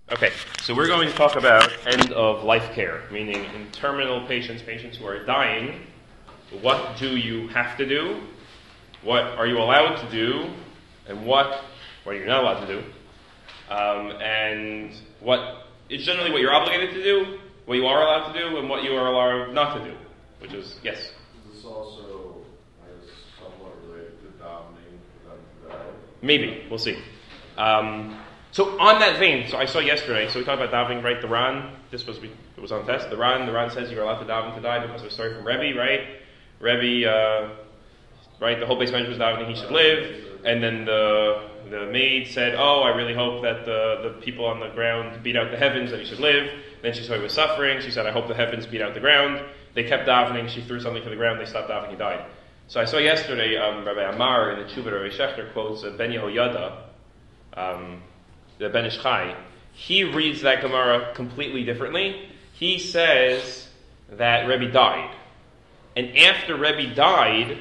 Okay, so we're going to talk about end-of-life care, meaning in terminal patients, patients who are dying. What do you have to do? What are you allowed to do? And what are you not allowed to do? And what is generally what you're obligated to do, what you are allowed to do, and what you are allowed not to do, which is, yes? Is this also, I guess, somewhat related to davening for them to die? Maybe, we'll see. So on that vein, so I saw yesterday, so we talked about davening, right? The Ran, it was on test. The Ran says you're allowed to daven to die because of a story from Rebbe, right? Rebbe, right, the whole base manager was davening he should live, and then the maid said, oh, I really hope that the people on the ground beat out the heavens, that he should live. Then she saw he was suffering, she said, I hope the heavens beat out the ground. They kept davening, she threw something to the ground, they stopped davening, he died. So I saw yesterday, Rabbi Amar in the Tshuva, Rabbi Shechter quotes Ben Yehoyada, the Ben Ish Chai. He reads that Gemara completely differently. He says that Rebbe died. And after Rebbe died,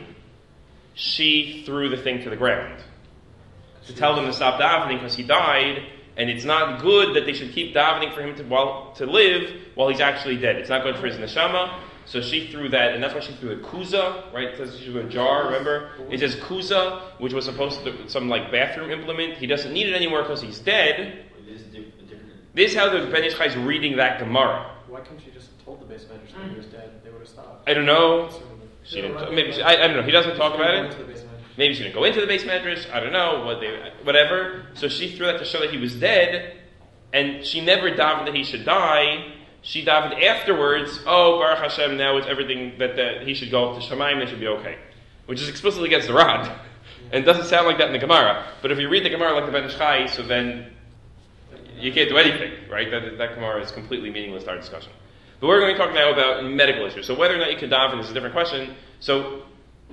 she threw the thing to the ground to tell them to stop davening because he died, and it's not good that they should keep davening for him to live while he's actually dead. It's not good for his neshama. So she threw that, and that's why she threw a kuza, right? It says she threw a jar, remember? It says kuza, which was supposed to be some like bathroom implement. He doesn't need it anymore because he's dead. This is how the Ben Ish Chai is reading that Gemara. Why couldn't she just told the base manager that he was dead? They would have stopped. I don't know. She didn't. Maybe I don't know. He doesn't talk about it. Maybe she didn't go into the base medrash. I don't know. Whatever. So she threw that to show that he was dead, and she never davened that he should die. She davened afterwards. Oh, Baruch Hashem! Now it's everything that he should go up to Shemaim. They should be okay, which is explicitly against the Rad, and it doesn't sound like that in the Gemara. But if you read the Gemara like the Ben Ish Chai, so then you can't do anything, right? That Gemara is completely meaningless to our discussion. But we're going to talk now about medical issues. So whether or not you can daven is a different question. So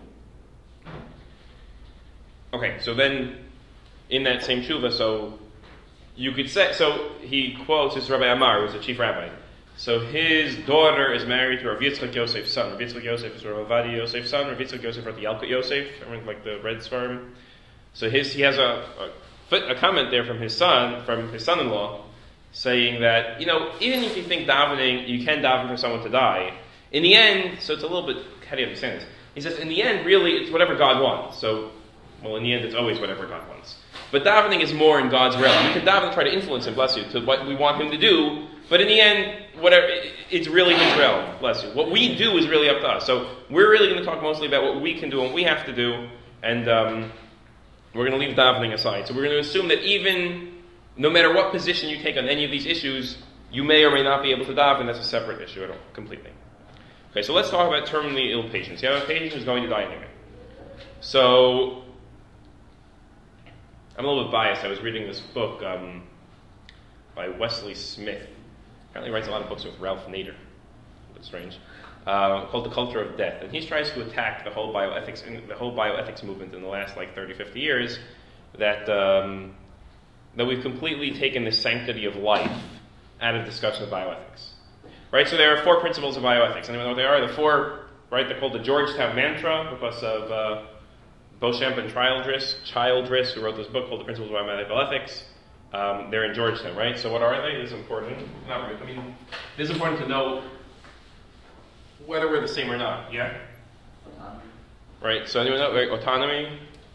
then in that same tshuva, so you could say, so he quotes his Rabbi Amar, who was the chief rabbi. So his daughter is married to Rav Yitzchak Yosef's son. Rav Yitzchak Yosef is Rav Avadia Yosef's son. Rav Yitzchak Yosef wrote the Yalkut Yosef, like the red sperm. So he has a comment there from his son-in-law, saying that, even if you think davening, you can daven for someone to die, in the end, so it's a little bit, how do you understand this? He says, in the end, really, it's whatever God wants. So, in the end, it's always whatever God wants. But davening is more in God's realm. We can daven and try to influence him, bless you, to what we want him to do, but in the end, whatever, it's really his realm, bless you. What we do is really up to us. So, we're really going to talk mostly about what we can do and what we have to do, and we're going to leave davening aside. So we're going to assume that even, no matter what position you take on any of these issues, you may or may not be able to daven. That's a separate issue at all, completely. Okay, so let's talk about terminally ill patients. You have a patient who's going to die anyway. So, I'm a little bit biased. I was reading this book by Wesley Smith. Apparently writes a lot of books with Ralph Nader. A bit strange. Called The Culture of Death. And he tries to attack the whole bioethics movement in the last 30, 50 years, that we've completely taken the sanctity of life out of discussion of bioethics. Right? So there are 4 principles of bioethics. Anyone know what they are? The 4, right, they're called the Georgetown Mantra because of Beauchamp and Childress, who wrote this book called The Principles of Biomedical Ethics. They're in Georgetown, right? So what are they? This is important. Not really. I mean, this is important to know whether we're the same or not, yeah? Autonomy. Right, so anyone know, autonomy?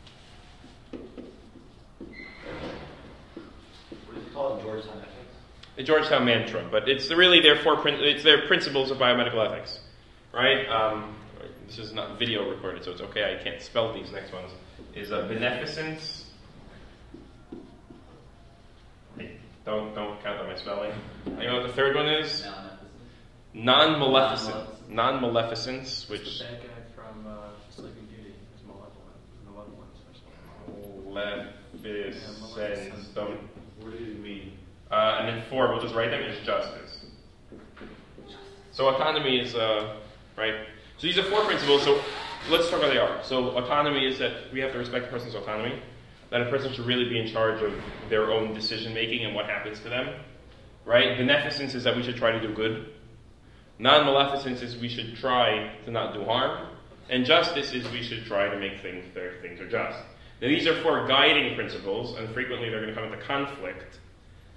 What is it called? Georgetown Ethics? The Georgetown Mantra, but it's really it's their principles of biomedical ethics, right? This is not video recorded, so it's okay, I can't spell these next ones. Is beneficence. Hey, don't count on my spelling. You know what the third one is? Non-maleficence, which... It's the bad guy from Sleeping Beauty. It's Maleficence. What do you mean? And then 4, we'll just write them, is justice. So autonomy is, right? So these are 4 principles, so let's talk about what they are. So autonomy is that we have to respect a person's autonomy, that a person should really be in charge of their own decision-making and what happens to them, right? Beneficence is that we should try to do good. Non-maleficence is we should try to not do harm. And justice is we should try to make things are just. Now these are 4 guiding principles, and frequently they're going to come into conflict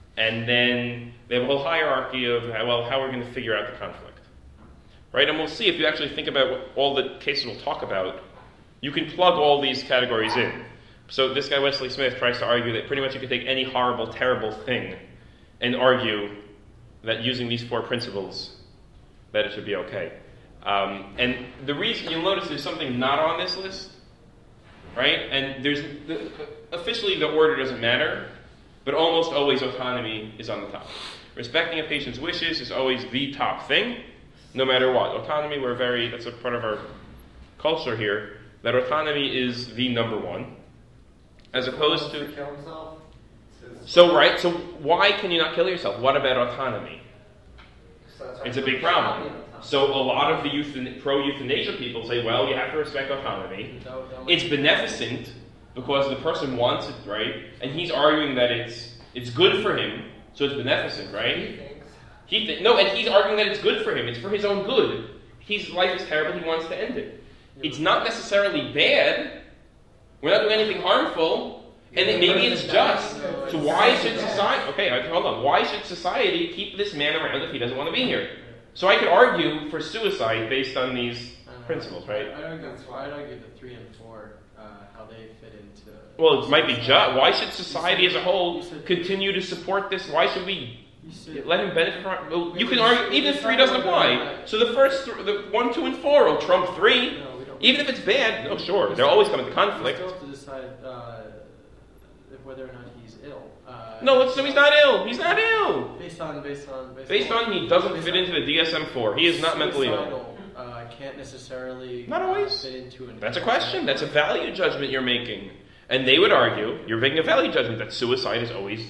And then they have a whole hierarchy of, well, how we're going to figure out the conflict. Right? And we'll see, if you actually think about what all the cases we'll talk about, you can plug all these categories in. So this guy Wesley Smith tries to argue that pretty much you can take any horrible, terrible thing and argue that using these 4 principles, that it should be okay. And the reason, you'll notice there's something not on this list, right? And officially the order doesn't matter, but almost always autonomy is on the top. Respecting a patient's wishes is always the top thing, no matter what. Autonomy, that's a part of our culture here, that autonomy is the number one, as opposed to... kill himself? So why can you not kill yourself? What about autonomy? It's a big problem. So a lot of the pro-euthanasia people say, well, you have to respect autonomy. It's beneficent because the person wants it, right? And he's arguing that it's good for him, so it's beneficent, right? And he's arguing that it's good for him. It's for his own good. His life is terrible. He wants to end it. It's not necessarily bad. We're not doing anything harmful. And then maybe it's just. So why should society... Okay, hold on. Why should society keep this man around if he doesn't want to be here? So I could argue for suicide based on these principles, right? I'd argue the 3 and 4, how they fit into... Well, it might be just. Why should society as a whole continue to support this? Why should we let him benefit from it? Well, you can argue, even if 3 doesn't apply. So the 1, 2, and 4 will trump 3. Even if it's bad, no, sure. They'll always come into conflict. We still have to decide whether or not he's ill. So he's not ill. He's not ill. Based on he doesn't fit into the DSM-4. He is not mentally ill. Can't necessarily not always. fit into an... That's a question. That's a value judgment you're making. And they would argue you're making a value judgment that suicide is always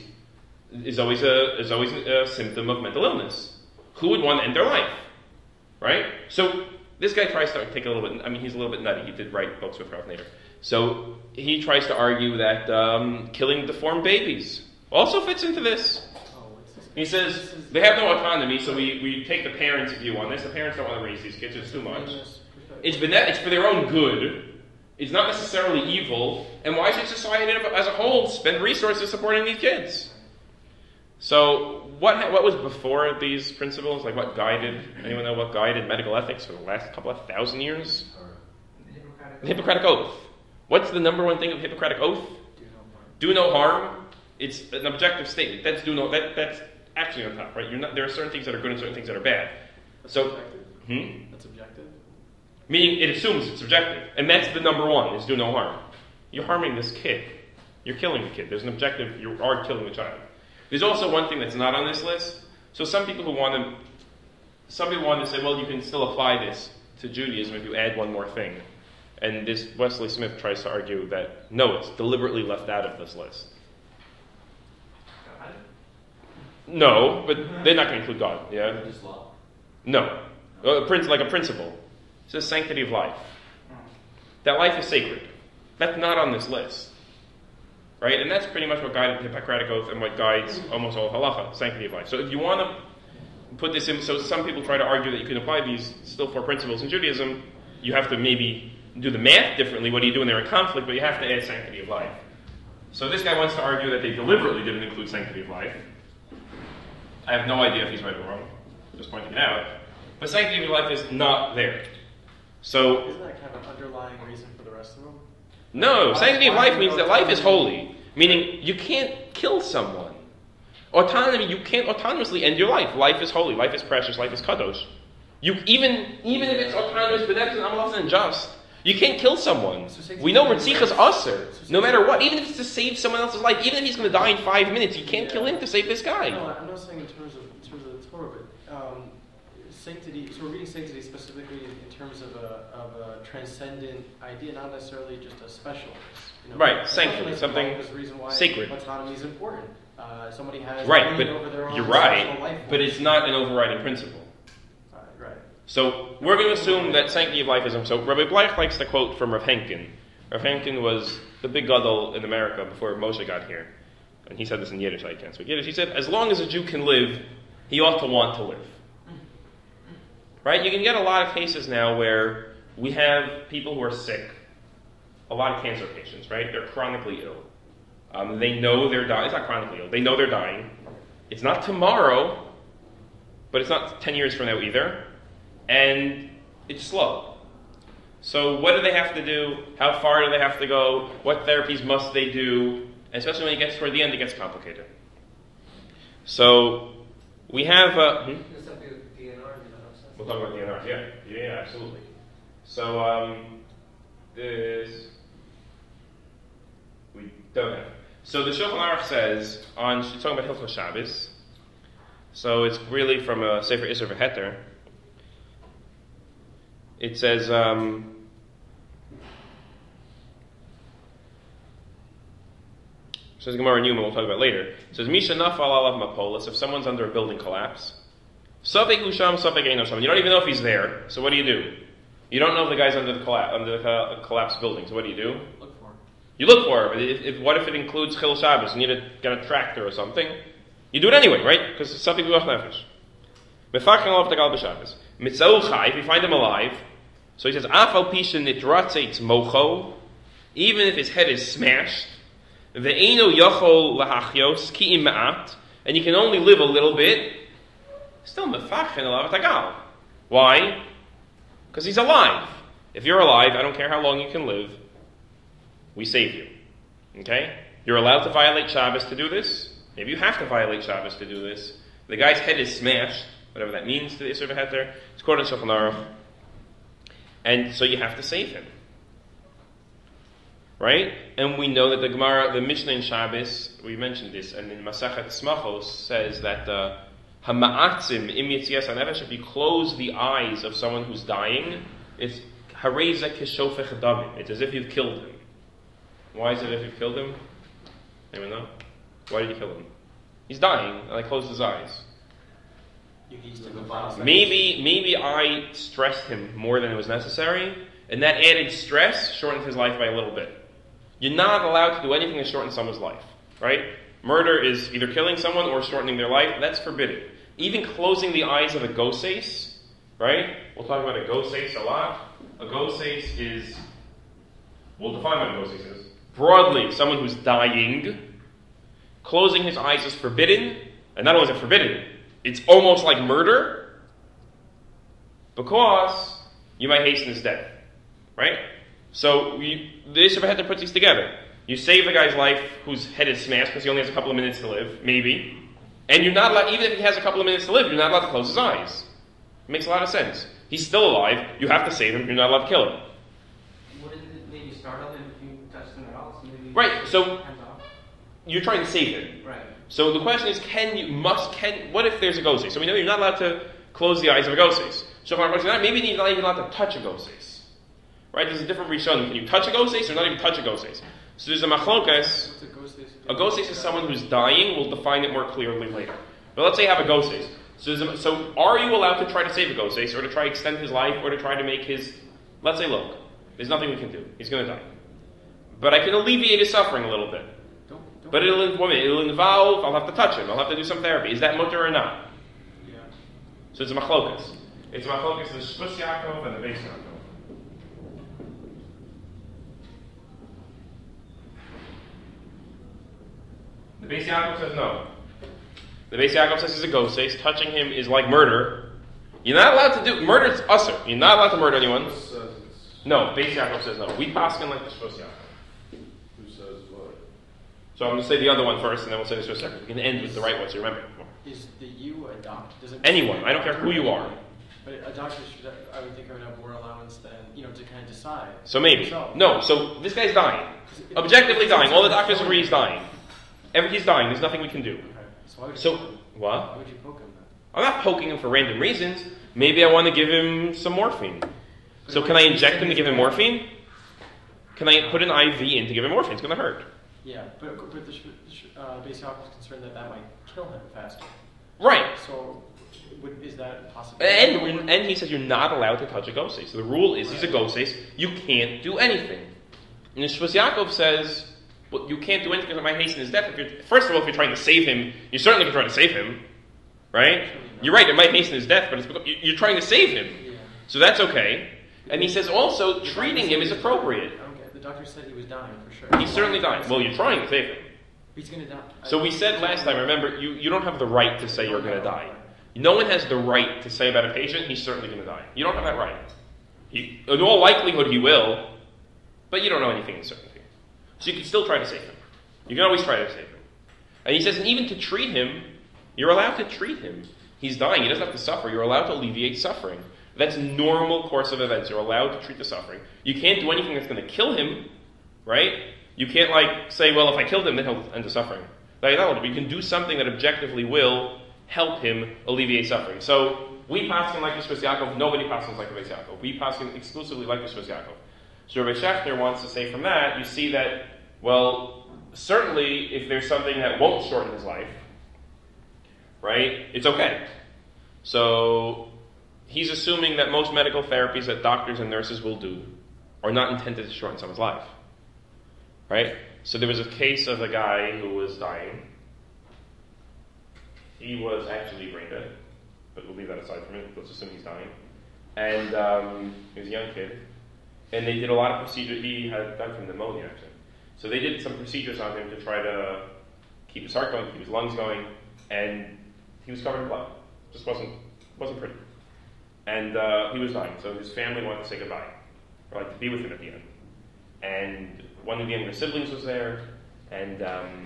a symptom of mental illness. Who would want to end their life? Right? So this guy tries to take a little bit... he's a little bit nutty. He did write books with Ralph Nader. So he tries to argue that killing deformed babies also fits into this. He says they have no autonomy, so we take the parents' view on this. The parents don't want to raise these kids; it's too much. It's for their own good. It's not necessarily evil. And why should society as a whole spend resources supporting these kids? So what was before these principles? Like what guided? Anyone know what guided medical ethics for the last couple of thousand years? The Hippocratic Oath. What's the number one thing of the Hippocratic Oath? Do no harm. It's an objective statement. That's actually on top, right? There are certain things that are good and certain things that are bad. That's So, subjective. That's objective. Meaning it assumes it's subjective, and that's the number one: is do no harm. You're harming this kid. You're killing the kid. There's an objective. You are killing the child. There's also one thing that's not on this list. So some people want to say, well, you can still apply this to Judaism if you add one more thing. And this Wesley Smith tries to argue that no, it's deliberately left out of this list. No, but they're not going to include God. Yeah. Religious law? No, like a principle. It says sanctity of life. That life is sacred. That's not on this list, right? And that's pretty much what guided the Hippocratic Oath and what guides almost all halacha, sanctity of life. So if you want to put this in, so some people try to argue that you can apply these still 4 principles in Judaism. You have to maybe do the math differently. What do you do when they're in conflict? But you have to add sanctity of life. So this guy wants to argue that they deliberately didn't include sanctity of life. I have no idea if he's right or wrong. Just pointing it out. But sanctity of life is not there. So Isn't that kind of an underlying reason for the rest of them? no, sanctity of life means that life is holy. Meaning you can't kill someone. Autonomy, you can't autonomously end your life. Life is holy. Life is precious. Life is kadosh. Even if it's autonomous, beneficent, amalaf, and just, you can't kill someone. We know Ritzicha is aser, no matter what. Even if it's to save someone else's life, even if he's going to die in 5 minutes, you can't kill him to save this guy. No, I'm not saying in terms of the Torah, but sanctity. So we're reading sanctity specifically in terms of a transcendent idea, not necessarily just a special. Right, sanctity, something is the reason why sacred. Autonomy is important. Somebody has Right, but over their own you're personal right, life but it's not an overriding principle. Right. So we're going to assume that sanctity of life is... So Rabbi Bleich likes to quote from Rav Henkin. Rav Henkin was the big gadol in America before Moshe got here. And he said this in Yiddish, I can't speak Yiddish. He said, as long as a Jew can live, he ought to want to live. Right? You can get a lot of cases now where we have people who are sick, a lot of cancer patients, right? They're chronically ill. They know they're dying. It's not chronically ill. They know they're dying. It's not tomorrow, but it's not 10 years from now either. And it's slow. So what do they have to do? How far do they have to go? What therapies must they do? And especially when it gets toward the end, it gets complicated. So we have... We'll talk about DNR. Yeah, absolutely. So this... We don't have. So the Shulchan Aruch says, she's talking about Hilchos Shabbos. So it's really from a Sefer Isser V'Heter. It says, says Gemara Newman, we'll talk about later. It says, Misha nafal alav mapolis, if someone's under a building collapse. Safek usham, safek ein usham. You don't even know if he's there, so what do? You don't know if the guy's under the collapsed building, so what do? Look for him. You look for him. What if it includes Chil Shabbos? You need to get a tractor or something. You do it anyway, right? Because it's something Ruach Nefesh. Mefachim alav tagal b'Shabbos. Mitzau chai, if you find him alive. So he says, Afal pisha nitratzeitz mocho, even if his head is smashed, ve'eno yochol lahachyos ki im ma'at, and you can only live a little bit, still mefachin alav tagal. Why? Because he's alive. If you're alive, I don't care how long you can live, we save you. Okay? You're allowed to violate Shabbos to do this. Maybe you have to violate Shabbos to do this. The guy's head is smashed, whatever that means to the Isser V'Heter. It's quoted in Shulchan Aruch. And so you have to save him. Right? And we know that the Gemara, the Mishnah in Shabbos, we mentioned this, and in Masachet Smachos says that Hama'atzim im yitzias hanefesh, if you close the eyes of someone who's dying, it's hareza keshofech damim. It's as if you've killed him. Why is it if you've killed him? Anyone know? Why did you kill him? He's dying, and I closed his eyes. Maybe I stressed him more than it was necessary, and that added stress shortened his life by a little bit. You're not allowed to do anything to shorten someone's life, right? Murder is either killing someone or shortening their life. That's forbidden. Even closing the eyes of a goseis, right? We'll talk about a goseis a lot. A goseis is, we'll define what a goseis is. Broadly, someone who's dying. Closing his eyes is forbidden, and not only is it forbidden, it's almost like murder, because you might hasten his death, right? So the Isser V'Heter puts these together. You save the guy's life whose head is smashed because he only has a couple of minutes to live, maybe, and you're not allowed, even if he has a couple of minutes to live, you're not allowed to close his eyes. It makes a lot of sense. He's still alive, you have to save him, you're not allowed to kill him. Wouldn't it maybe startle him if you touched him else? Maybe right, so you're trying to save him. Right. So the question is, what if there's a goseis? So we know you're not allowed to close the eyes of a goseis. Maybe you're not even allowed to touch a goseis. Right? There's a different rishon. Can you touch a goseis or not even touch a goseis? So there's a machlokas. A goseis is someone who's dying. We'll define it more clearly later. But let's say you have a goseis. So are you allowed to try to save a goseis, or to try to extend his life, or to try to make his... Let's say, look, there's nothing we can do. He's going to die. But I can alleviate his suffering a little bit. But it'll involve, I'll have to touch him, I'll have to do some therapy. Is that mutter or not? Yeah. So it's a machlokas. It's a machlokas, the Shvus Yaakov and the Beis Yaakov. The Beis Yaakov says no. The Beis Yaakov says he's a goseis. Touching him is like murder. You're not allowed to do, murder is usher. You're not allowed to murder anyone. No, Beis Yaakov says no. We paskin like the Shvus Yaakov. So I'm going to say the other one first, and then we'll say this for a second. We can end with the right one, so remember. Is the you a doctor? Anyone. I don't care who you are. But a doctor should, I would think, have more allowance than, to kind of decide. So maybe. No, so this guy's dying. Objectively dying. All the doctors agree he's dying. He's dying. There's nothing we can do. Okay. What? Why would you poke him then? I'm not poking him for random reasons. Maybe I want to give him some morphine. So can I inject him to give him morphine? Can I put an IV in to give him morphine? It's going to hurt. Yeah, but the Beis Yaakov is concerned that might kill him faster. Right. So, is that possible? And he says you're not allowed to touch a goseis. So the rule is he's a goseis. You can't do anything. And the Shvus Yaakov says, well, you can't do anything because it might hasten his death. First of all, if you're trying to save him, you certainly can try to save him. Right? You're right, it might hasten his death, but you're trying to save him. Yeah. So that's okay. And he says also, treating him is appropriate. The doctor said he was dying for sure. He's certainly dying. Well, you're trying to save him. He's going to die. So we said last time, remember, you don't have the right to say you're going to die. No one has the right to say about a patient, he's certainly going to die. You don't have that right. In all likelihood, he will, but you don't know anything in certainty. So you can still try to save him. You can always try to save him. And he says, and even to treat him, you're allowed to treat him. He's dying, he doesn't have to suffer. You're allowed to alleviate suffering. That's normal course of events. You're allowed to treat the suffering. You can't do anything that's going to kill him, right? You can't say, well, if I killed him, then he'll end the suffering. No, you can do something that objectively will help him alleviate suffering. So we paskin like the Shvus Yaakov, nobody paskins like the Beis Yaakov. We paskin exclusively like the Shvus Yaakov. So Rabbi Schechter wants to say from that, you see that, well, certainly if there's something that won't shorten his life, right, it's okay. So he's assuming that most medical therapies that doctors and nurses will do are not intended to shorten someone's life. Right? So there was a case of a guy who was dying. He was actually brain dead, but we'll leave that aside for a minute. Let's assume he's dying. And he was a young kid. And they did a lot of procedures. He had died from pneumonia, actually. So they did some procedures on him to try to keep his heart going, keep his lungs going, and he was covered in blood. Just wasn't pretty. And he was dying, so his family wanted to say goodbye, or to be with him at the end. And one of the younger siblings was there, and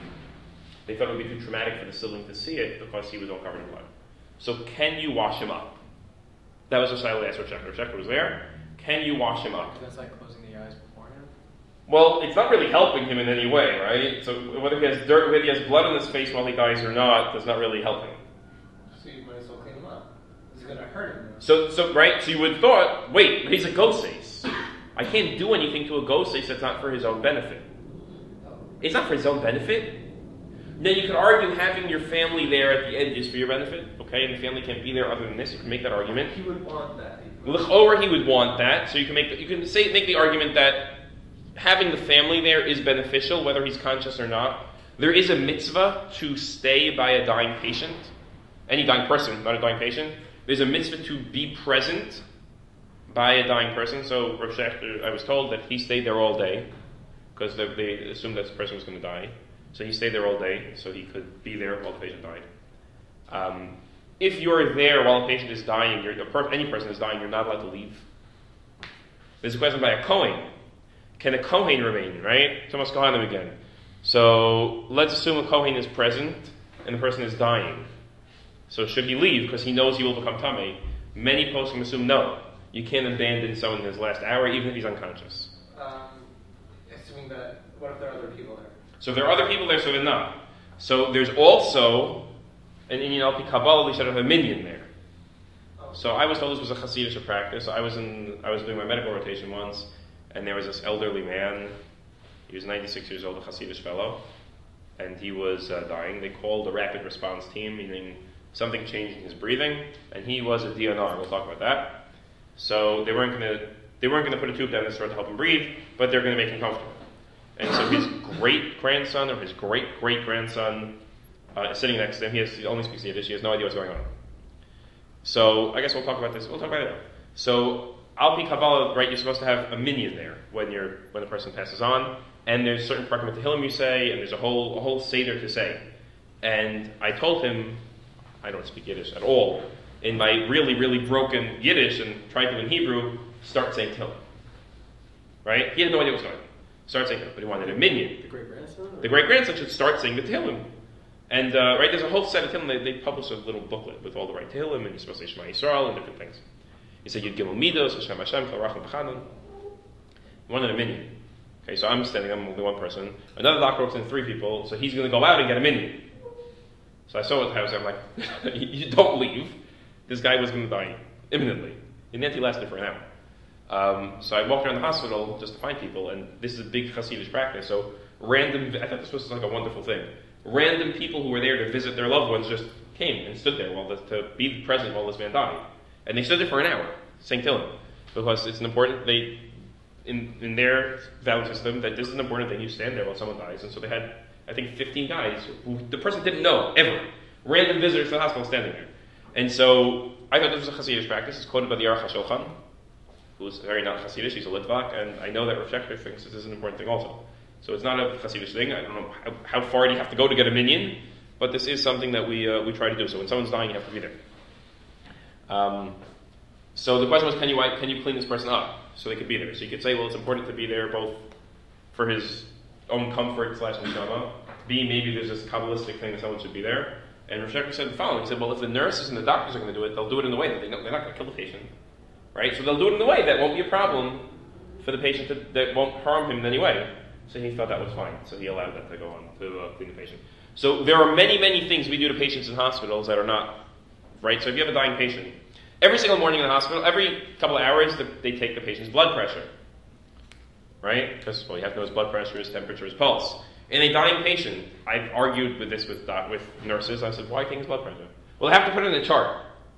they thought it would be too traumatic for the sibling to see it because he was all covered in blood. So can you wash him up? That was a silent asked Rav Shechter. Rav Shechter was there. Can you wash him up? That's like closing the eyes beforehand? Well, it's not really helping him in any way, right? So whether he has dirt, whether he has blood on his face while he dies or not, does not really help him. So you might as well clean him up. It's going to hurt him. So you would have thought, wait, he's a goses. I can't do anything to a goses that's not for his own benefit. It's not for his own benefit. Now you could argue having your family there at the end is for your benefit, okay? And the family can't be there other than this. You can make that argument. He would want that. Or he would want that. So you can make the argument that having the family there is beneficial, whether he's conscious or not. There is a mitzvah to stay by a dying patient, any dying person, not a dying patient. There's a mitzvah to be present by a dying person. So Rav Shechter, I was told that he stayed there all day because they assumed that the person was going to die. So he stayed there all day so he could be there while the patient died. If you're there while a patient is dying, any person is dying, you're not allowed to leave. There's a question by a Kohen. Can a Kohen remain, right? Thomas Kohanim again. So let's assume a Kohen is present and the person is dying. So should he leave because he knows he will become Tameh? Many poskim assume no. You can't abandon someone in his last hour even if he's unconscious. Assuming that, what if there are other people there? So if there are other people there, so they're not. So there's also an Inyan Al-Pi Kabbalah, we should have a minyan there. So I was told this was a Hasidic practice. I was doing my medical rotation once, and there was this elderly man. He was 96 years old, a Hasidic fellow, and he was dying. They called a rapid response team, meaning something changed in his breathing, and he was a DNR. We'll talk about that. So they weren't going to put a tube down his throat to help him breathe, but they're going to make him comfortable. And so his great-grandson or his great-great-grandson is sitting next to him. He only speaks Yiddish. He has no idea what's going on. So I guess we'll talk about this. We'll talk about it. So Al-Pi Kabbalah, right, you're supposed to have a minyan there when the person passes on. And there's certain Prakam Tehillim you say, and there's a whole Seder to say. And I told him, I don't speak Yiddish at all. In my really, really broken Yiddish and trying to in Hebrew, start saying Tehillim. Right? He had no idea what was going on. Start saying Tehillim, but he wanted a minyan. The great-grandson? The great-grandson should start saying the Tehillim. And, right, there's a whole set of Tehillim. They publish a little booklet with all the right Tehillim, and you're supposed to say Shema Yisrael and different things. You say Yud Gimel Midos, Hashem Hashem, Kol Rachman B'Chanan. You wanted a minyan. Okay, so I'm only one person. Another doctor walks in 3 people, so he's going to go out and get a minyan. So I saw what I was there. I'm like, you don't leave. This guy was going to die imminently. And then he lasted for an hour. So I walked around the hospital just to find people, and this is a big Hasidic practice. So I thought this was like a wonderful thing. Random people who were there to visit their loved ones just came and stood there to be present while this man died. And they stood there for an hour, saying Tehillim, because it's an important, in their value system, that this is an important thing. You stand there while someone dies. And so they had, I think, 15 guys who the person didn't know, ever. Random visitors to the hospital standing there. And so I thought this was a Hasidic practice. It's quoted by the Aruch HaShulchan, who's very not Hasidic. He's a Litvak. And I know that Rav Shechter thinks this is an important thing also. So it's not a Hasidic thing. I don't know how far do you have to go to get a minyan, but this is something that we try to do. So when someone's dying, you have to be there. So the question was, can you clean this person up so they could be there? So you could say, well, it's important to be there both for his own comfort / neshama. B, maybe there's this Kabbalistic thing that someone should be there. And Rosh Hashanah said the following. He said, well, if the nurses and the doctors are going to do it, they'll do it in a way that they're not going to kill the patient. Right? So they'll do it in a way that won't be a problem for the patient, that won't harm him in any way. So he thought that was fine. So he allowed that to go on to clean the patient. So there are many, many things we do to patients in hospitals that are not right. So if you have a dying patient, every single morning in the hospital, every couple of hours, they take the patient's blood pressure. Right? Because, well, you have to know his blood pressure, his temperature, his pulse. In a dying patient, I've argued with this with nurses. I said, why take his blood pressure? Well, I have to put it in a chart.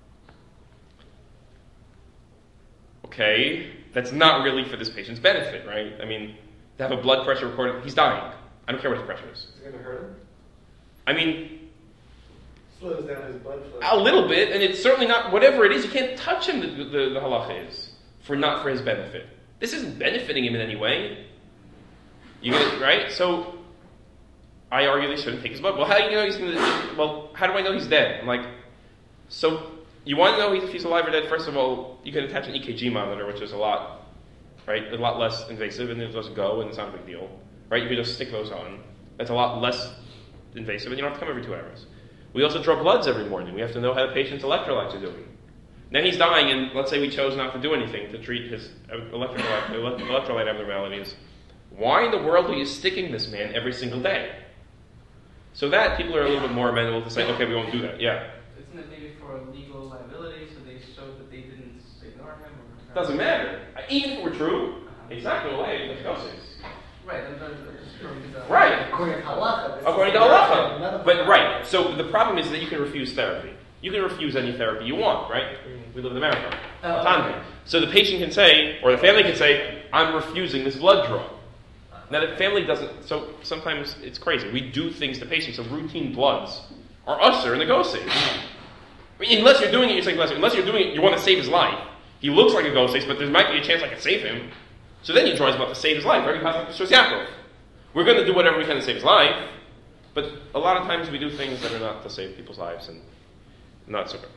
Okay, that's not really for this patient's benefit, right? I mean, to have a blood pressure recorded, he's dying. I don't care what his pressure is. Is it going to hurt him? I mean, Slows down his blood flow. a little bit, and it's certainly not, whatever it is, you can't touch him, the halacha is, not for his benefit. This isn't benefiting him in any way. You get it, right? So, I argue they shouldn't take his blood. Well, how do you know he's going to, well, how do I know he's dead? I'm like, so, you want to know if he's alive or dead? First of all, you can attach an EKG monitor, which is a lot less invasive, and it doesn't go, and it's not a big deal. Right? You can just stick those on. That's a lot less invasive, and you don't have to come every 2 hours. We also draw bloods every morning. We have to know how the patient's electrolytes are doing. Now he's dying, and let's say we chose not to do anything to treat his electrolyte abnormalities. Why in the world are you sticking this man every single day? So that people are a little bit more amenable to say, okay, we won't do that. Yeah. Isn't it maybe for legal liability, so they showed that they didn't ignore him? Or Doesn't matter. Even if it were true, it's not going to lay in the doses. Right, I'm just referring to the... Right. According to halacha. According to halacha. But right. So the problem is that you can refuse therapy. You can refuse any therapy you want, right? We live in America. Autonomy. So the patient can say, or the family can say, I'm refusing this blood draw. Now the family doesn't, so sometimes it's crazy. We do things to patients, so routine bloods are usher in the go-safe. I mean, unless you're doing it, you're saying, unless you're doing it, you want to save his life. He looks like a go-safe, but there might be a chance I can save him. So then you draw his blood to save his life, right? We're going to do whatever we can to save his life, but a lot of times we do things that are not to save people's lives, and not so good.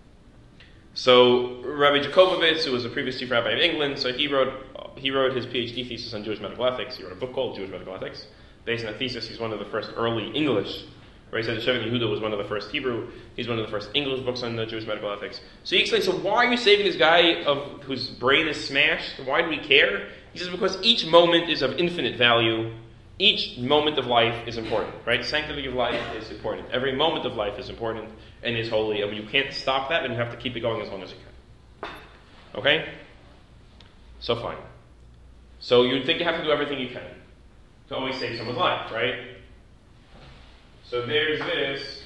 So Rabbi Jacobovitz, who was a previous chief rabbi of England, so he wrote his PhD thesis on Jewish medical ethics. He wrote a book called Jewish Medical Ethics. Based on that thesis, he's one of the first early English. Right, he said Shevet Yehuda was one of the first Hebrew. He's one of the first English books on Jewish medical ethics. So he explains, so why are you saving this guy whose brain is smashed? Why do we care? He says, because each moment is of infinite value. Each moment of life is important, right? Sanctity of life is important. Every moment of life is important and is holy. And when you can't stop that, then you have to keep it going as long as you can. Okay? So fine. So you'd think you have to do everything you can to always save someone's life, right? So there's this.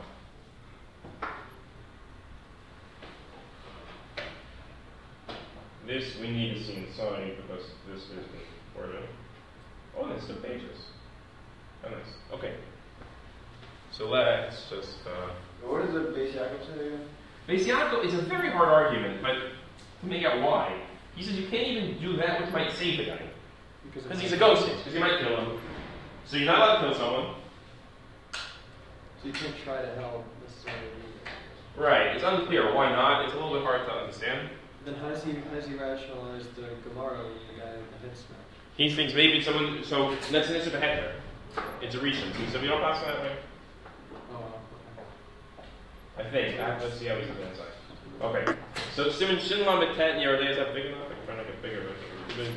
This we need to see inside because this is important. Oh, that's 2 pages. Oh, nice. Okay. So let's just. What does the Beis Yaakov say again? Beis Yaakov is a very hard argument, but to make out why, he says you can't even do that which might save the guy because he's a ghost, because you might kill him. So you're not allowed to kill someone. So you can't try to help necessarily. Right. It's unclear why not. It's a little bit hard to understand. Then how does he rationalize the Gemara with the guy with the head smash? He thinks maybe someone. So that's an issue of a head there. It's a reason. So we don't pass that way. Oh, I think. Let's see how he's on the inside. Okay. So Simon Shin Lamed Tet Yerodei, is that big enough? I can try to make it bigger, but it's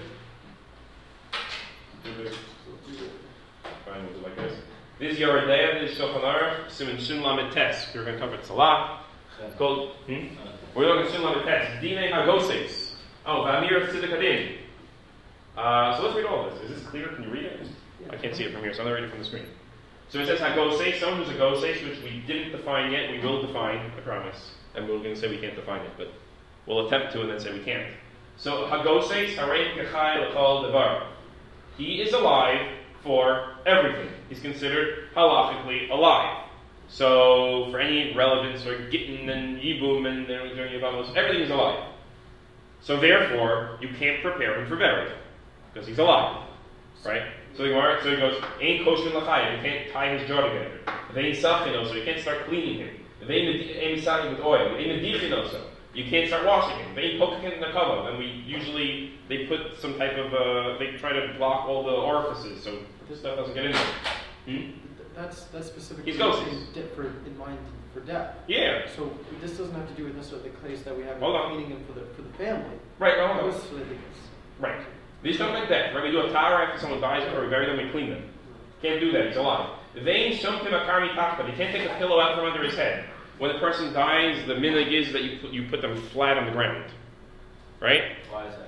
too big. Fine, we'll do like this. This is Yerodei, this is Shulchan Aruch, Simon Shin Lamed Tes. We're going to cover it a lot. It's called. We're looking at Shin Lamed Tes. Dine Hagoses. Oh, V'amir Tzidek Hadin. So let's read all of this. Is this clear? Can you read it? I can't see it from here, so I'm going to read it from the screen. So it says Hagoses, someone who's a Goses, which we didn't define yet. We will define, I promise. And we're going to say we can't define it, but we'll attempt to and then say we can't. So Hagoses, Harei Kechai L'Chol Devar. He is alive for everything. He's considered halachically alive. So for any relevance or Gittin and Yibum and during Yavamos, everything is alive. So therefore, you can't prepare him for burial because he's alive, right? So he goes, ain't kosher l'chayim, you can't tie his jaw together. If ain't sachin also, you can't start cleaning him. If ain't misani with oil, if ain't medichin also, you can't start washing him. If ain't poking him in the kavod, and they put some type of, they try to block all the orifices so this stuff doesn't get in there. That's specifically He's ghosted. in mind for death. Yeah. So this doesn't have to do with necessarily the case that we have Hold on. cleaning him for the family. Right, That hold on. was Leviticus. Right. These don't like that. Right? We do a tara after someone dies or we bury them, we clean them. Can't do that, he's alive. Vein shumtim akar mitachta. You can't take a pillow out from under his head. When a person dies, the minhag is that you put them flat on the ground. Right? Why is that?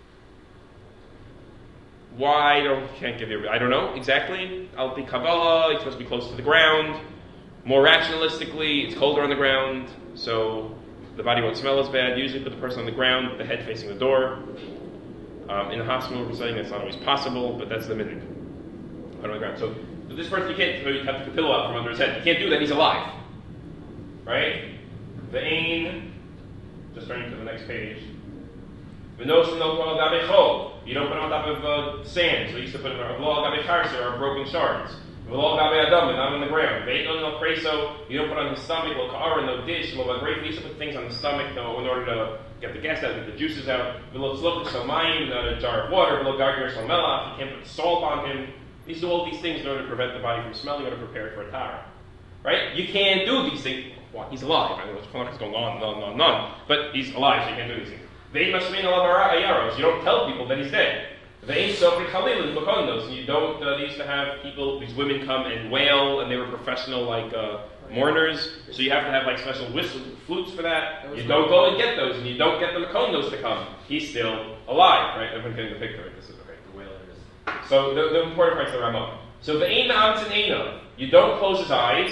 Why can't give you I don't know exactly. Al pi Kabbalah, it's supposed to be close to the ground. More rationalistically, it's colder on the ground, so the body won't smell as bad. Usually put the person on the ground with the head facing the door. In a hospital setting, that's not always possible, but that's the minhag. On the ground. So this person, you can't have the pillow out from under his head. You can't do that, he's alive. Right? The ain, just turning to the next page. You don't put it on top of sand. So you used to put it on broken shards. Not on the ground. You don't put on his stomach, no dish, you used to put things on the stomach in order to get the gas out, get the juices out. A jar of water, you can't put salt on him. These do all these things in order to prevent the body from smelling or to prepare it for a tara. Right? You can't do these things. Well, he's alive. I know what's going on, but he's alive, so you can't do these things. They must mean yaros. You don't tell people that he's dead. They ain't so and you don't. They used to have people, these women come and wail, and they were professional mourners. So you have to have special whistles, flutes for that. You don't go and get those, and you don't get the makondos to come. He's still alive, right? Everyone's getting the picture. Right? This is okay. The wailers. So the important part's the Ramah. So the ein amtzin eina. You don't close his eyes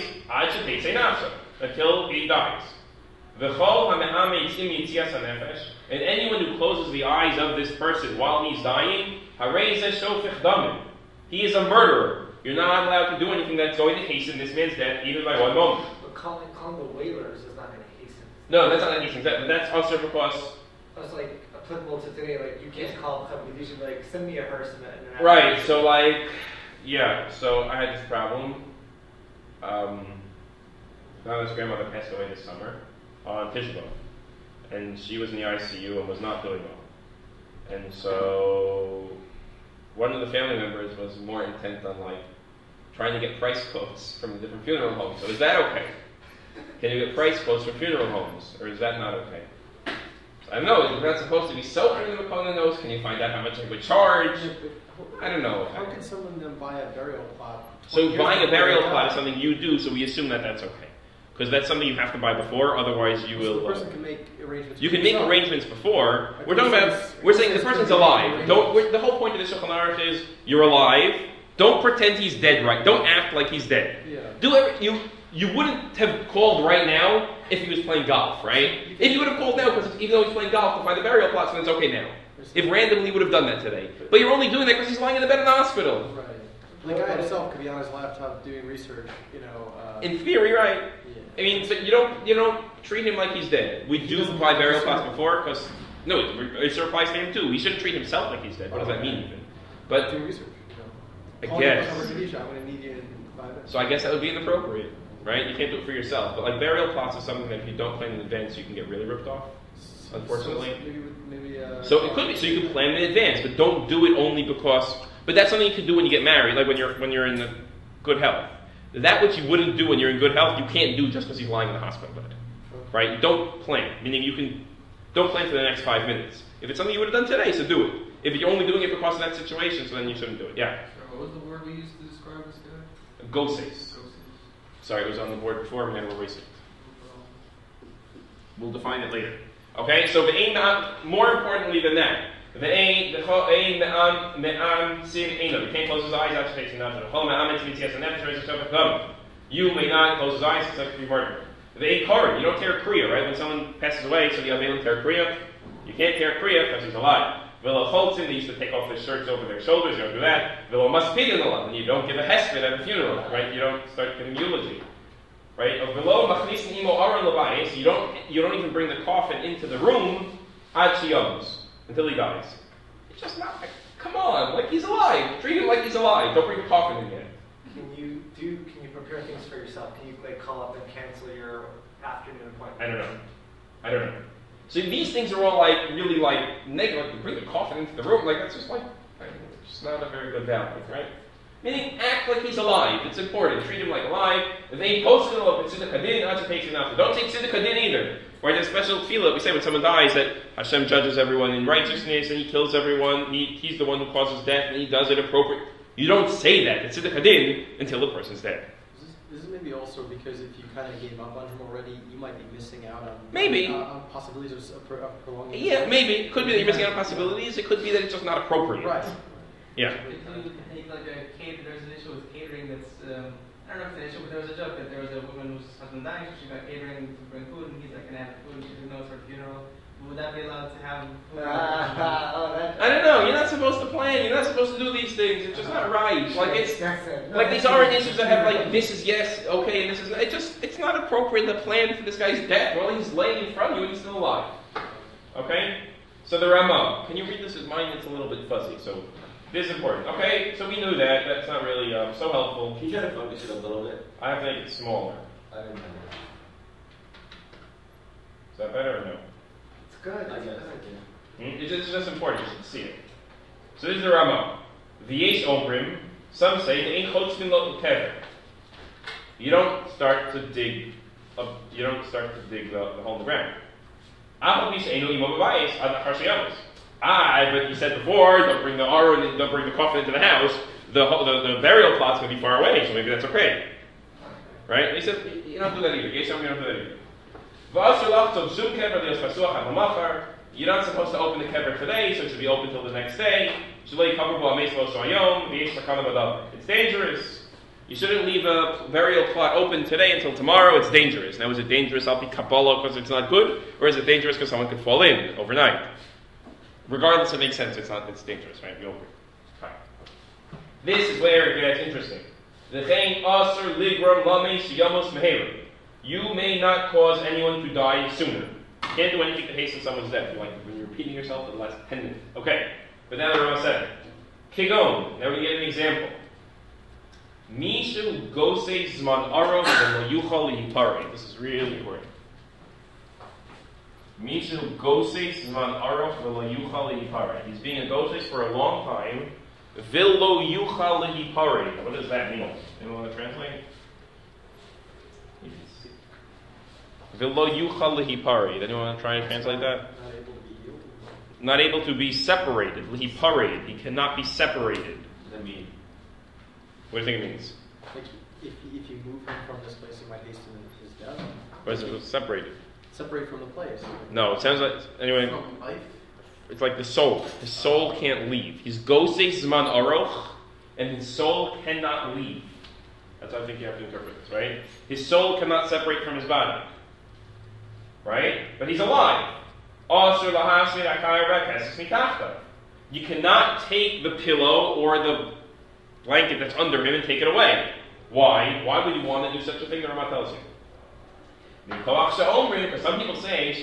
until he dies. And anyone who closes the eyes of this person while he's dying, he is a murderer. You're not allowed to do anything that's going to hasten this man's death, even by one moment. But calling the whalers is not going to hasten. No, that's not hasten. That's also because. That's applicable to today. You can't call somebody. You should send me a hearse and then Right. So yeah. So I had this problem. Nana's grandmother passed away this summer on Tisha B'Av, and she was in the ICU and was not doing well. And so one of the family members was more intent on trying to get price quotes from the different funeral homes. So is that okay? Can you get price quotes from funeral homes, or is that not okay? I don't know. Is that supposed to be so under the Makona nose? Can you find out how much I would charge? I don't know. How can someone then buy a burial plot? So buying a burial plot is something you do, so we assume that that's okay. Because that's something you have to buy before, otherwise you will. The person can make arrangements. You can make arrangements before. We're talking about. We're saying the person's alive. The whole point of the Shulchan Aruch is you're alive. Don't pretend he's dead. Right? Don't act like he's dead. Yeah. You wouldn't have called right now if he was playing golf, right? If you would have called now, because even though he's playing golf, to find the burial plots, then it's okay now. If randomly would have done that today, but you're only doing that because he's lying in the bed in the hospital. Right. The guy himself could be on his laptop doing research. In theory, right? Yeah. I mean, so you don't treat him like he's dead. We do buy burial plots before, because no, it applies to him too. He shouldn't treat himself like he's dead. What does that mean even? But doing research. I Calling guess. up a Kadisha, I'm going to need you in 5 minutes. So I guess that would be inappropriate, right? You can't do it for yourself. But burial plots is something that if you don't plan in advance, you can get really ripped off. Unfortunately. So it could be. So you can plan in advance, but don't do it only because. But that's something you can do when you get married, like when you're in good health. That which you wouldn't do when you're in good health, you can't do just because he's lying in the hospital bed, right? Don't plan. Meaning don't plan for the next 5 minutes. If it's something you would have done today, so do it. If you're only doing it because of that situation, so then you shouldn't do it. Yeah. What was the word we used to describe this guy? Goses. Sorry, it was on the board before, and we'll erase it. We'll define it later. Okay, so more importantly than that, you can't close his eyes after facing nothing. You may not close his eyes except to be murdered. You don't tear kriya, right? When someone passes away, so the Avelim tear kriya. You can't tear kriya because he's alive. They used to take off their shirts over their shoulders, you don't do that. And you don't give a hesped at a funeral, right? You don't start giving eulogy. Right? You don't even bring the coffin into the room until he dies. It's just not Come on, like he's alive. Treat him like he's alive. Don't bring the coffin in yet. Can you prepare things for yourself? Can you like call up and cancel your afternoon appointment? I don't know. So these things are all like really like negative. Like, bring the coffin into the room. Like that's just like it's just not a very good value, right? Meaning, act like he's alive. It's important. Treat him like alive. If they posted it, it's tzedakah din, not to take enough. Don't take tzedakah din either. Right? There's a special tefillah we say when someone dies that Hashem judges everyone in righteousness and He kills everyone. He's the one who causes death and He does it appropriate. You don't say that. It's tzedakah din until the person's dead. This is maybe also because if you kind of gave up on him already, you might be missing out on on possibilities of prolonging. Yeah, maybe. It could be that you're missing out on possibilities. It could be that it's just not appropriate. Right. Yeah. Like there's an issue with catering that's, I don't know if it's an issue, but there was a joke that there was a woman whose husband died, so she got catering to bring food, and he's like, can I have food? She didn't know it's her funeral. Would that be allowed to have food? I don't know. You're not supposed to plan. You're not supposed to do these things. It's just not right. Like it's like these aren't issues that have like this is yes, okay, and this is it's not appropriate to plan for this guy's death while he's laying in front of you and he's still alive. Okay? So the Rama. Can you read this? Mine it's a little bit fuzzy, so this is important. Okay, so we knew that. That's not really so helpful. Can you try to focus it a little bit? I have to make it smaller. I don't know. Is that better or no? It's good. I guess. It's just important just to see it. So this is the Rama. V'yesh omrim. Some say the ain't chotzmin lo kever. You don't start to dig the hole in the ground. But you said before, don't bring the aron, don't bring the coffin into the house. The burial plot's going to be far away, so maybe that's okay, right? And he said, you don't do that either. You don't do that either. You're not supposed to open the kever today, so it should be open until the next day. It's dangerous. You shouldn't leave a burial plot open today until tomorrow. It's dangerous. Now, is it dangerous? I'll be Kabbalah because it's not good, or is it dangerous because someone could fall in overnight? Regardless, it makes sense. It's dangerous, right? We over. Fine. This is where it gets interesting. You may not cause anyone to die sooner. You can't do anything to hasten someone's death. Like when you're repeating yourself for the last 10 minutes. Okay, but now the Rama said, Kigon. Now we get an example. Mishu gosei zman arov v'lo yuchal lihipare. This is really important. Mishu gosei zman arov v'lo yuchal lihipare. He's being a gosei for a long time. V'lo yuchal lihipare. What does that mean? Anyone want to translate? V'lo yuchal lihipare. Anyone want to try and translate that? Not able to be separated. Lihipare. He cannot be separated. What does that mean? What do you think it means? Like if you move him from this place, he might hasten his death. What is it? Separated. Separate from the place. No, it sounds like anyway. From life. It's like the soul. The soul can't leave. He's gosei zman aroch, and his soul cannot leave. That's how I think you have to interpret this, right? His soul cannot separate from his body, right? But he's alive. You cannot take the pillow or the blanket that's under him and take it away. Why? Why would you want to do such a thing? The Rama tells you. Because some people say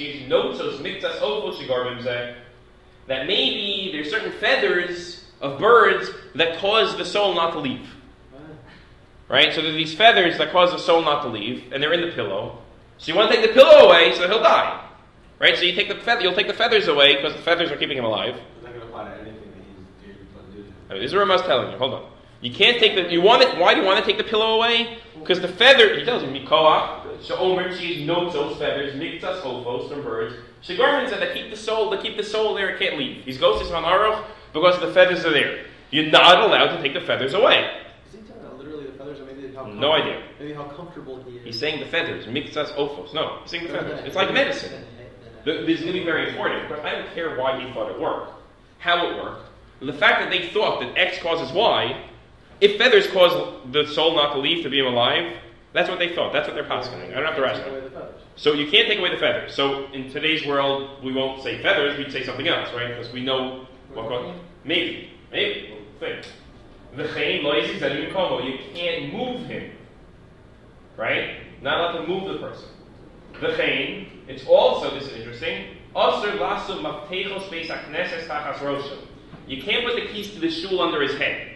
that maybe there's certain feathers of birds that cause the soul not to leave. Right? So there are these feathers that cause the soul not to leave, and they're in the pillow. So you want to take the pillow away so he'll die. Right? So you'll take the feathers away because the feathers are keeping him alive. It's not going to apply to anything that he's doing. This is what Rama's telling you. Hold on. You can't take the. You want it. Why do you want to take the pillow away? Because the feather. He tells you, Mikoach. She'omer she notes those feathers. Miktas hofos from birds. Shegarmin said that keep the soul. They keep the soul there. It can't leave. He's ghosts on aroch because the feathers are there. You're not allowed to take the feathers away. Is he talking about literally the feathers, or maybe how? No idea. Maybe how comfortable he is. He's saying the feathers. Miktas hofos. No, he's saying the feathers. It's like medicine. This is going to be very important. But I don't care why he thought it worked, how it worked. The fact that they thought that X causes Y. If feathers cause the soul not to leave, to be alive, that's what they thought. That's what they're posting. I don't have to rationalize. So you can't take away the feathers. So in today's world, we won't say feathers, we'd say something else, right? Because we know maybe. Think. The chain loises and you can't move him. Right? Not allowed to move the person. The chain, it's also, this is interesting, You can't put the keys to the shul under his head.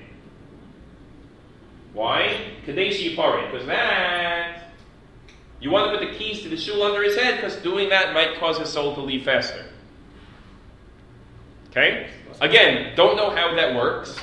Why? Kadeshi Pari. Because that, you want to put the keys to the shul under his head, because doing that might cause his soul to leave faster. Okay? Again, don't know how that works.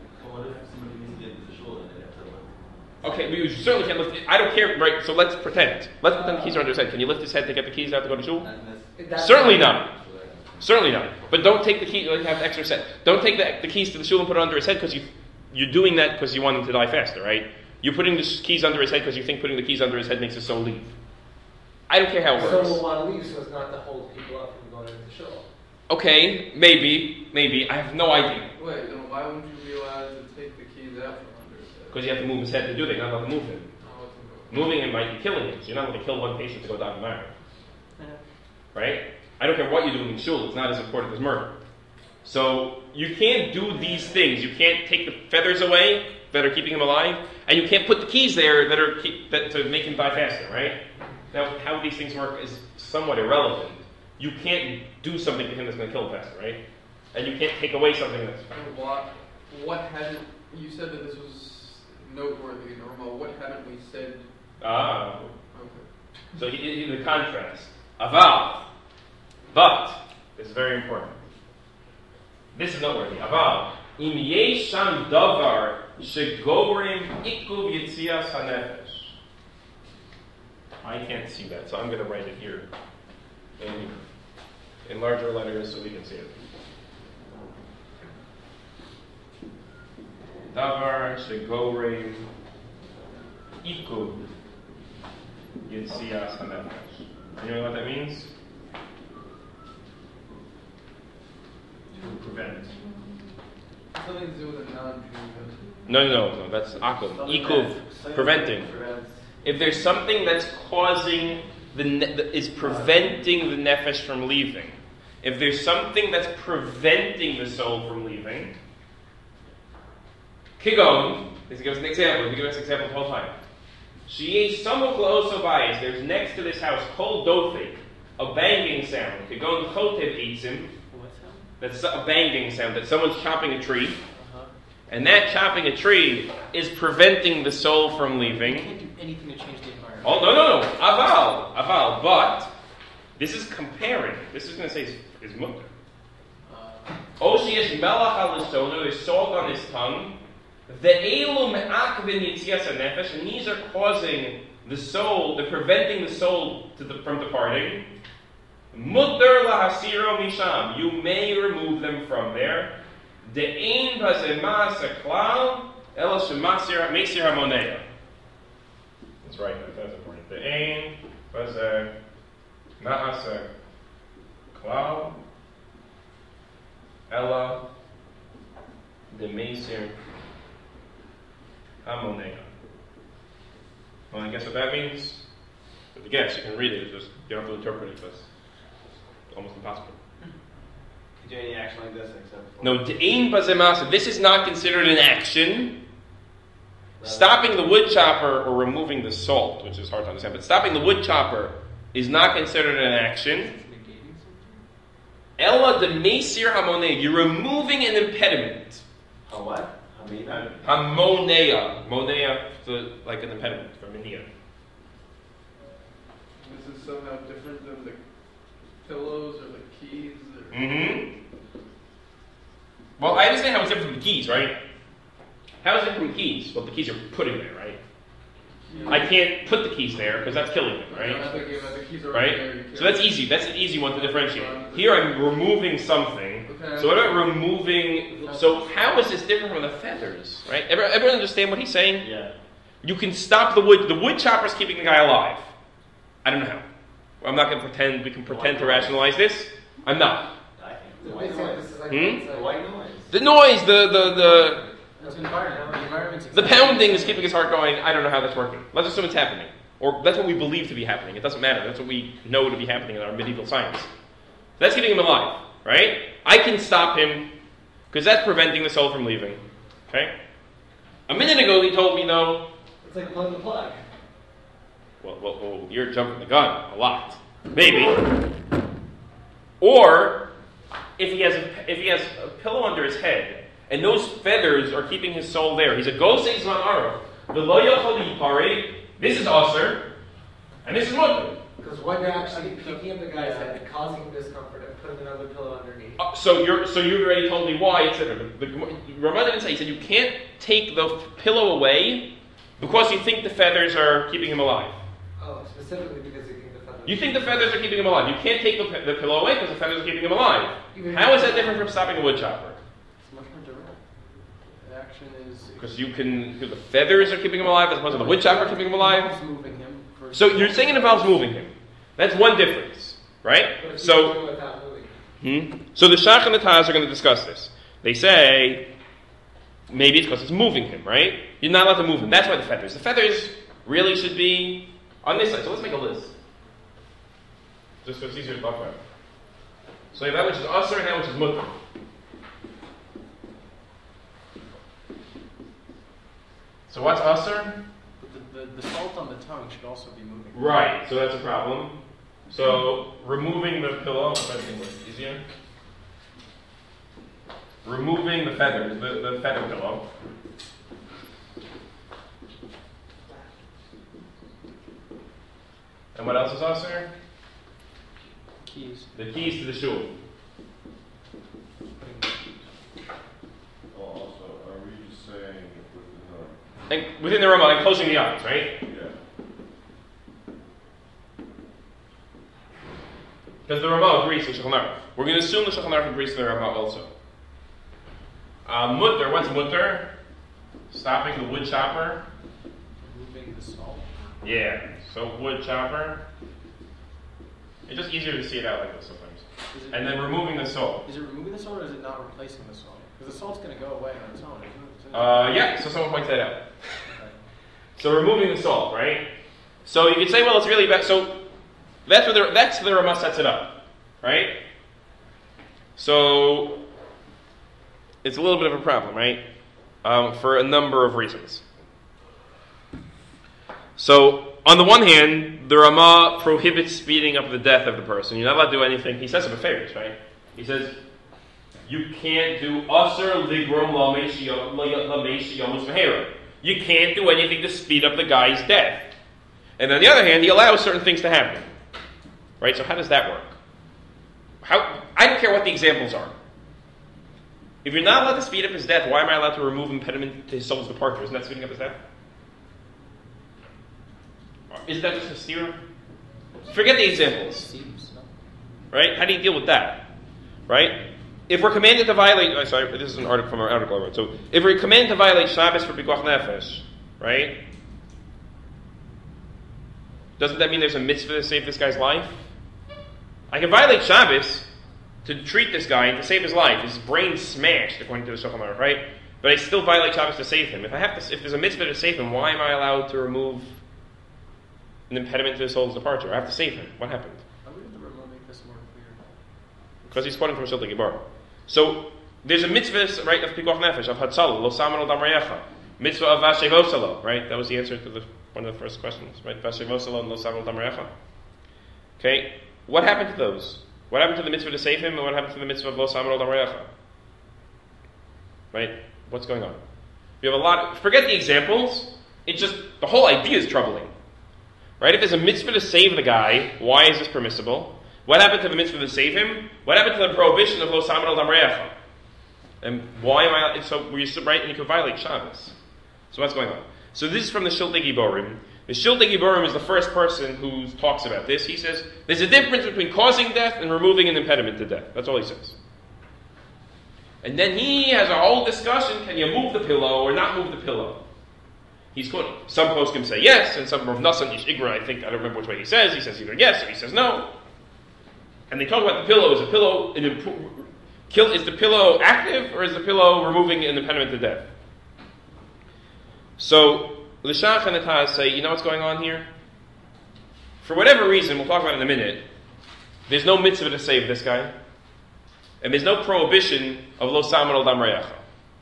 Okay, we certainly can't lift it. I don't care, right? So let's pretend. Let's pretend the keys are under his head. Can you lift his head to get the keys out to go to shul? Certainly not. Certainly not. But don't take the key, you have the extra set. Don't take the keys to the shul and put it under his head because you're doing that because you want him to die faster, right? You're putting the keys under his head because you think putting the keys under his head makes his soul leave. I don't care how it works. So we'll want to leave so as not to hold people up from going into the shul. Okay, maybe. I have no idea. Wait, then why wouldn't you be allowed to take the keys out from under his head? Because you have to move his head to do that. You're not allowed to move him. Oh, it's important. Moving him might be killing him. So you're not allowed to kill one patient to go die tomorrow. Right? I don't care what you're doing in shul. It's not as important as murder. So you can't do these things. You can't take the feathers away that are keeping him alive, and you can't put the keys there that to make him die faster. Right? Now, how these things work is somewhat irrelevant. You can't do something to him that's going to kill him faster, right? And you can't take away something that's... What haven't... You said that this was noteworthy and normal. What haven't we said? Okay. Okay. So the contrast. Aval. But, this is very important. This is noteworthy. Aval. Im yesham davar shegorim ikuv yitzias hanefesh. I can't see that, so I'm going to write it here in larger letters so we can see it. Davar shegorim ikuv yitzias hanefesh. You know what that means? To prevent. Something to do with a non-Jew. No. That's akum. Ikuv, preventing. If there's something that's causing is preventing the nefesh from leaving, if there's something that's preventing the soul from leaving, kigon. Let's give us an example. Let me give us an example the whole time. She samuch la'oso bayis. There's next to this house kol dofik, a banging sound. Kigon chotev eitzim. That's a banging sound. That someone's chopping a tree. And that chopping a tree is preventing the soul from leaving. You can't do anything to change the environment. Oh, no. Aval. But this is comparing. This is going to say is mutter. Oshi is melach al lisono. There's salt on his tongue. The elu me'akvin yitzias hanefesh. And these are causing the soul, they're preventing the soul from departing. Mutter lahasiro misham. You may remove them from there. De'ein bazemas klal ela shemasir meisir hamonea. That's right. That's important. De'ein bazemas klal ela de meisir hamonea. Well, I guess what that means. But guess you can read it. Just you don't have to interpret it. That's almost impossible. Do any action like this except for... No, de'ein bazemasa. This is not considered an action. Stopping the wood chopper or removing the salt, which is hard to understand, but stopping the wood chopper is not considered an action. Ella de meisir hamonea. You're removing an impediment. A what? Hamina? Hamonea. Monea, so like an impediment for minia. This is somehow different than the pillows or the keys. Or... Mm-hmm. Well, I understand how it's different from the keys, right? How is it from keys? Well, the keys are putting there, right? Yeah. I can't put the keys there because that's killing them, right? I think if the keys are Right? there, So that's easy. That's an easy one to differentiate. Here I'm removing something. Okay. So what about removing... So how is this different from the feathers, right? Everyone understand what he's saying? Yeah. You can stop the wood. The wood chopper's keeping the guy alive. I don't know how. I'm not going to pretend. We can pretend to rationalize this. I'm not. I The think. white noise. This is like The white noise. The noise, It's environment. The environment's the pounding is keeping his heart going. I don't know how that's working. Let's assume it's happening. Or that's what we believe to be happening. It doesn't matter. That's what we know to be happening in our medieval science. That's keeping him alive, right? I can stop him because that's preventing the soul from leaving. Okay? A minute ago he told me no. It's like pulling the plug. Well, you're jumping the gun a lot. Maybe. Or if he has a pillow under his head, and those feathers are keeping his soul there. He's a gosei zman arav. The lo yochel yipare. This is aser, and this is mutter. Because when you're actually picking up the guy's head and causing him discomfort and putting another pillow underneath. So you already told me why, etc. The Ramah didn't say. He said you can't take the pillow away because you think the feathers are keeping him alive. Oh, specifically because you think the feathers. You think the feathers are keeping him alive. You can't take the pillow away because the feathers are keeping him alive. How is that different from stopping a wood chopper? It's much more direct. The action is Because the feathers are keeping him alive as opposed to the wood chopper keeping him alive. It's moving him. So you're saying it involves moving him. That's one difference, right? But if So. you do it without moving. So the Shach and the Taz are going to discuss this. They say maybe it's because it's moving him, right? You're not allowed to move him. That's why the feathers really should be on this side. So let's make a list. Just so it's easier to talk about. So you have that which is Asr and that which is Mutter. So what's Asr? But the salt on the tongue should also be moving. Right, so that's a problem. So removing the pillow, if I think what's easier. Removing the feathers, the feather pillow. And what else is Asr? Keys. The keys to the shul. Also, are we just saying within And within the Ramah, like closing the eyes, right? the, yeah. Because the Ramah agrees with Shulchan Aruch. We're going to assume the Shulchan Aruch agrees with the Ramah also. Mutter, what's mutter? Stopping the wood chopper. Removing the salt. Yeah, so wood chopper. It's just easier to see it out like this sometimes. And then removing the salt. Is it removing the salt or is it not replacing the salt? Because the salt's going to go away on its own, isn't it? Yeah, so someone points that out. So removing the salt, right? So you could say, well, it's really bad. So that's the Ramah sets it up, right? So it's a little bit of a problem, right? For a number of reasons. So on the one hand, the Ramah prohibits speeding up the death of the person. You're not allowed to do anything. He says it beferious, right? He says you can't do aser ligrom lameishiyamus v'hera. You can't do anything to speed up the guy's death. And on the other hand, he allows certain things to happen. Right? So how does that work? I don't care what the examples are. If you're not allowed to speed up his death, why am I allowed to remove impediment to his soul's departure? Isn't that speeding up his death? Isn't that just a steer? Forget the examples. Seems, no? Right? How do you deal with that? Right? If we're commanded to violate... this is an article from our article I wrote. So, if we're commanded to violate Shabbos for Pikuach Nefesh, right? Doesn't that mean there's a mitzvah to save this guy's life? I can violate Shabbos to treat this guy and to save his life. His brain's smashed, according to the Shulchan Aruch, right? But I still violate Shabbos to save him. If there's a mitzvah to save him, why am I allowed to remove an impediment to his soul's departure? I have to save him. What happened? How would the Ramah make this more clear? Because he's quoting from Shiltei Gibor. So there's a mitzvah, right, of Pikuach Nefesh, of Hatzal, Lo Saman Al Dam Reyecha. Mitzvah of Vashevosalo, right? That was the answer to one of the first questions, right? Vashevosalo and Lo Saman Al Dam Reyecha. Okay, what happened to those? What happened to the mitzvah to save him, and what happened to the mitzvah of Lo Saman Al Dam Reyecha? Right? What's going on? You have a lot. Forget the examples. It's just the whole idea is troubling. Right? If there's a mitzvah to save the guy, why is this permissible? What happened to the mitzvah to save him? What happened to the prohibition of Lo Saman Al Dam Reyecha? And why am I... So we're right, and you can violate Shabbos. So what's going on? So this is from the Shiltei Giborim. The Shiltei Giborim is the first person who talks about this. He says, there's a difference between causing death and removing an impediment to death. That's all he says. And then he has a whole discussion, can you move the pillow or not move the pillow? He's quoting. Some poskim say yes, and some Rav Nassan Ish Igra, I don't remember which way he says either yes or he says no. And they talk about the pillow. Is the pillow active or is the pillow removing an impediment to death? So the Shach and the Taz say, you know what's going on here? For whatever reason, we'll talk about it in a minute, there's no mitzvah to save this guy. And there's no prohibition of Lo Saman Al Dam Reyecha.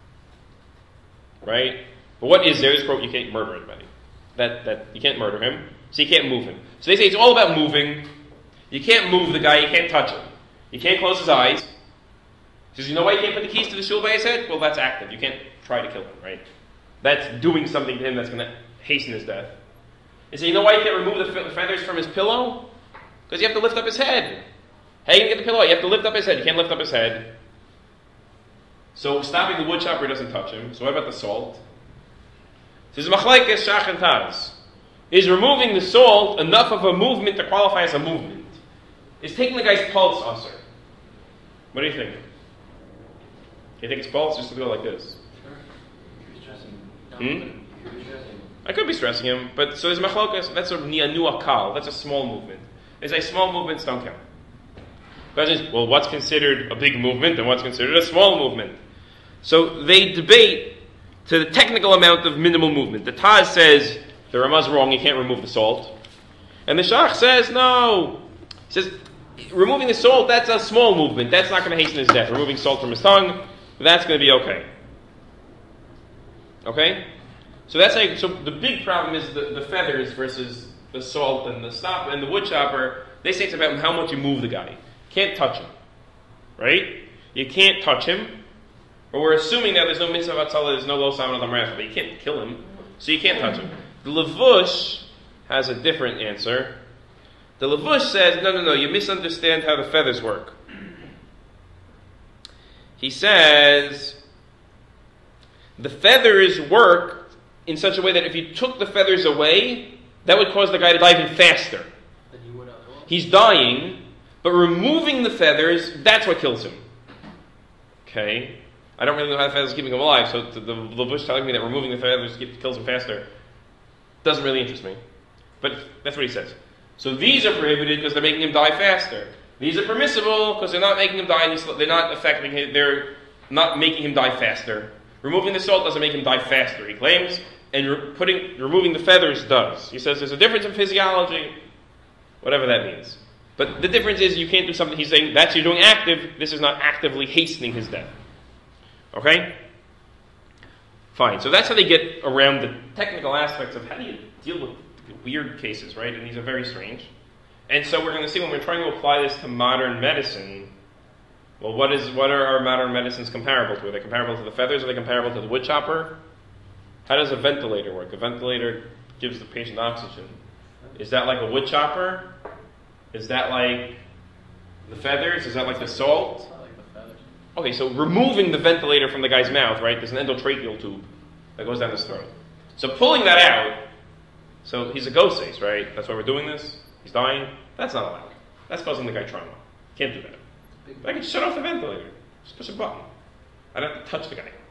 Right? But what is there is you can't murder anybody. That you can't murder him, so you can't move him. So they say it's all about moving. You can't move the guy, you can't touch him. You can't close his eyes. He says, you know why you can't put the keys to the shul by his head? Well, that's active. You can't try to kill him, right? That's doing something to him that's going to hasten his death. He says, you know why you can't remove the feathers from his pillow? Because you have to lift up his head. How are you going to get the pillow? You have to lift up his head. You can't lift up his head. So stopping the wood chopper doesn't touch him. So what about the salt? He says, machlekes shach and taz. Is removing the salt enough of a movement to qualify as a movement? Is taking the guy's pulse usher? What do you think? You think his pulse just to go like this? I could be stressing him, but so there's machlokas. That's a nianu akal. That's a small movement. They say small movements don't count. Question is, well, what's considered a big movement and what's considered a small movement? So they debate to the technical amount of minimal movement. The Taz says the Ramah's wrong. You can't remove the salt, and the Shach says no. He says removing the salt, that's a small movement. That's not going to hasten his death. Removing salt from his tongue, that's going to be okay. Okay? So that's like, so the big problem is the feathers versus the salt and the stop and the wood chopper. They say it's about how much you move the guy. Can't touch him. Right? You can't touch him. Or we're assuming that there's no mitzvah atzala, there's no lo saman adam ref, but you can't kill him. So you can't touch him. The Levush has a different answer. The Levush says, no, you misunderstand how the feathers work. He says, the feathers work in such a way that if you took the feathers away, that would cause the guy to die even faster. Than you would otherwise. He's dying, but removing the feathers, that's what kills him. Okay? I don't really know how the feathers are keeping him alive, so the Levush telling me that removing the feathers kills him faster doesn't really interest me. But that's what he says. So these are prohibited because they're making him die faster. These are permissible because they're not making him die, they're not affecting him, they're not making him die faster. Removing the salt doesn't make him die faster, he claims, and removing the feathers does. He says there's a difference in physiology, whatever that means. But the difference is you can't do something, he's saying that's you're doing active, this is not actively hastening his death. Okay? Fine. So that's how they get around the technical aspects of how do you deal with weird cases, right? And these are very strange. And so we're going to see when we're trying to apply this to modern medicine, well, what are our modern medicines comparable to? Are they comparable to the feathers? Are they comparable to the wood chopper? How does a ventilator work? A ventilator gives the patient oxygen. Is that like a wood chopper? Is that like the feathers? Is that like the salt? It's not like the feathers. Okay, so removing the ventilator from the guy's mouth, right? There's an endotracheal tube that goes down his throat. So pulling that out, so he's a ghost, right? That's why we're doing this. He's dying. That's not allowed. That's causing the guy trauma. Can't do that. But I can shut off the ventilator. Just push a button. I don't have to touch the guy.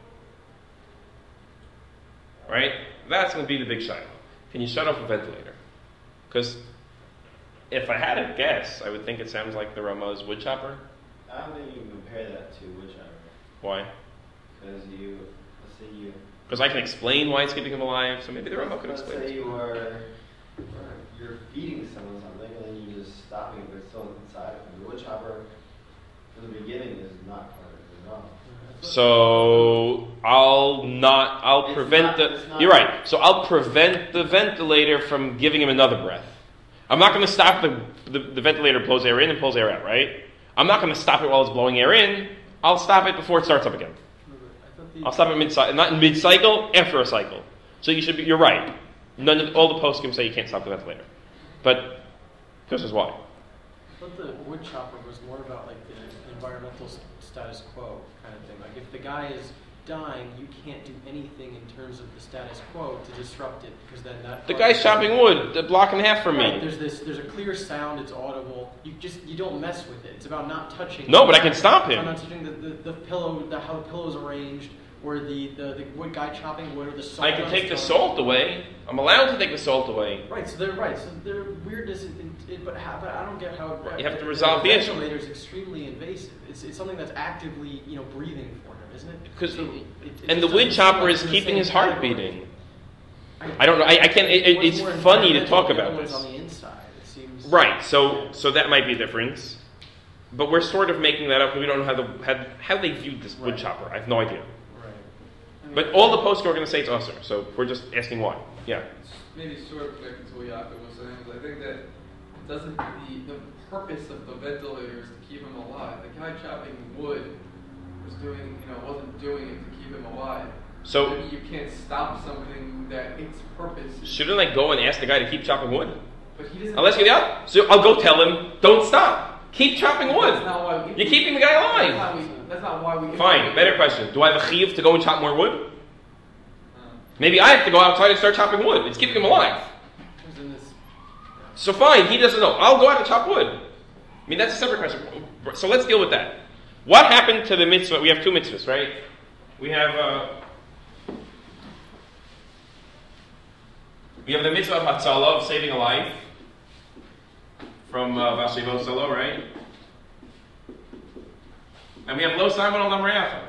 Right? That's going to be the big shiloh. Can you shut off a ventilator? Because if I had a guess, I would think it sounds like the Ramah's wood chopper. I don't think you can compare that to wood chopper. Why? Because let's say you... Because I can explain why it's keeping him alive, so maybe the Ramah could explain Let's say it. you're feeding someone something and then you're just stopping it, but it's still inside. And the wood chopper, from the beginning, is not part of it at all. So I'll prevent you're right. So I'll prevent the ventilator from giving him another breath. I'm not going to stop the ventilator blows air in and pulls air out, right? I'm not going to stop it while it's blowing air in. I'll stop it before it starts up again. I'll stop it not in mid-cycle, after a cycle. So you're right. All the poskim say you can't stop the ventilator. But this is why. I thought the wood chopper was more about like the environmental status quo kind of thing. Like if the guy is dying, you can't do anything in terms of the status quo to disrupt it because then that. The guy's chopping wood, a block and a half from Right, me. there's a clear sound. It's audible. You don't mess with it. It's about not touching. No, but I can stop It's him. about not touching the pillow, how the pillow's arranged, or the wood guy chopping wood, or the salt. I can take the salt away. I'm allowed to take the salt away. Right, so they're right. So they're weirdness, but I don't get how. You have to resolve the issue. The ventilator is extremely invasive. It's something that's actively breathing for him, isn't it? Because So and the just wood doesn't chopper seem is like it's keeping the his same heart category. beating. I don't know. I can't. It's What's more funny to environmental, talk the about other one's this. on the inside. It seems Right. So that might be a difference. But we're sort of making that up. We don't know how they viewed this wood Right. chopper. I have no idea. Right. But all the posts are going to say it's usher. So we're just asking why. Yeah. Maybe sort of connected to what Yaakov was saying, is I think that it doesn't the purpose of the ventilator is to keep him alive. The guy chopping wood was doing, wasn't doing it to keep him alive. So Maybe you can't stop something that its purpose. shouldn't I go and ask the guy to keep chopping wood? But he doesn't. Unless you get out. So I'll go tell him, don't stop. Keep chopping wood. That's not why we. You're keeping the guy alive. That's not why we. Fine, better question. Do I have a chiyuv to go and chop more wood? Maybe I have to go outside and start chopping wood. It's keeping him alive. So fine, he doesn't know. I'll go out and chop wood. I mean, that's a separate question. So let's deal with that. What happened to the mitzvah? We have two mitzvahs, right? We have the mitzvah of Hatzalah, of saving a life, from Vashivo Salo, right? And we have Lo Simon Al Namreacha.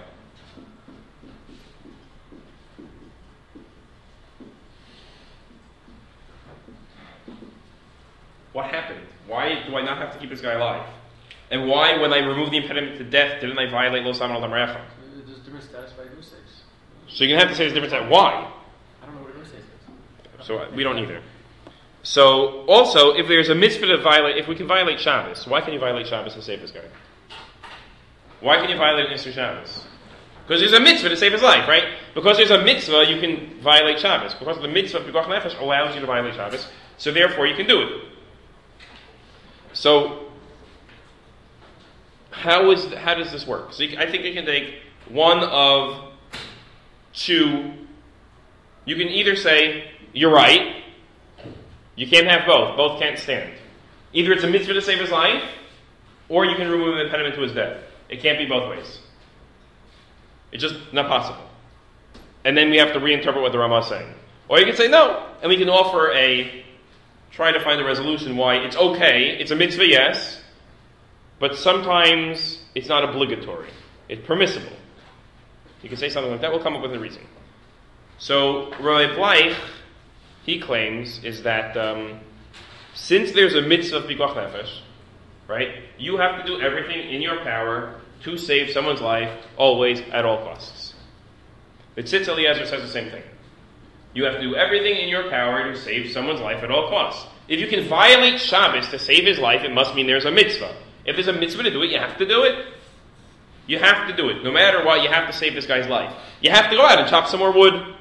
What happened? Why do I not have to keep this guy alive? And why, when I removed the impediment to death, didn't I violate Lo Simon Al Namreacha? There's different status by who says. So you're going to have to say there's a difference at why. I don't know what who says. So we don't either. So also, if there's a mitzvah to violate, if we can violate Shabbos, why can you violate Shabbos to save this guy? Why can you violate Mr. Shabbos? Because there's a mitzvah to save his life, right? Because there's a mitzvah, you can violate Shabbos. Because the mitzvah of Pikuach Nefesh allows you to violate Shabbos, so therefore you can do it. So, how does this work? So I think you can take one of two. You can either say, you're right, you can't have both can't stand. Either it's a mitzvah to save his life, or you can remove an impediment to his death. It can't be both ways. It's just not possible. And then we have to reinterpret what the Ramah is saying. Or you can say no, and we can try to find a resolution why it's okay, it's a mitzvah, yes, but sometimes it's not obligatory. It's permissible. You can say something like that, we'll come up with a reason. So, Rav Bleich, he claims, is that since there's a mitzvah of Pikuach Nefesh, right, you have to do everything in your power to save someone's life, always, at all costs. The Tzitz Eliezer says the same thing. You have to do everything in your power to save someone's life at all costs. If you can violate Shabbos to save his life, it must mean there's a mitzvah. If there's a mitzvah to do it, you have to do it. You have to do it. No matter what, you have to save this guy's life. You have to go out and chop some more wood.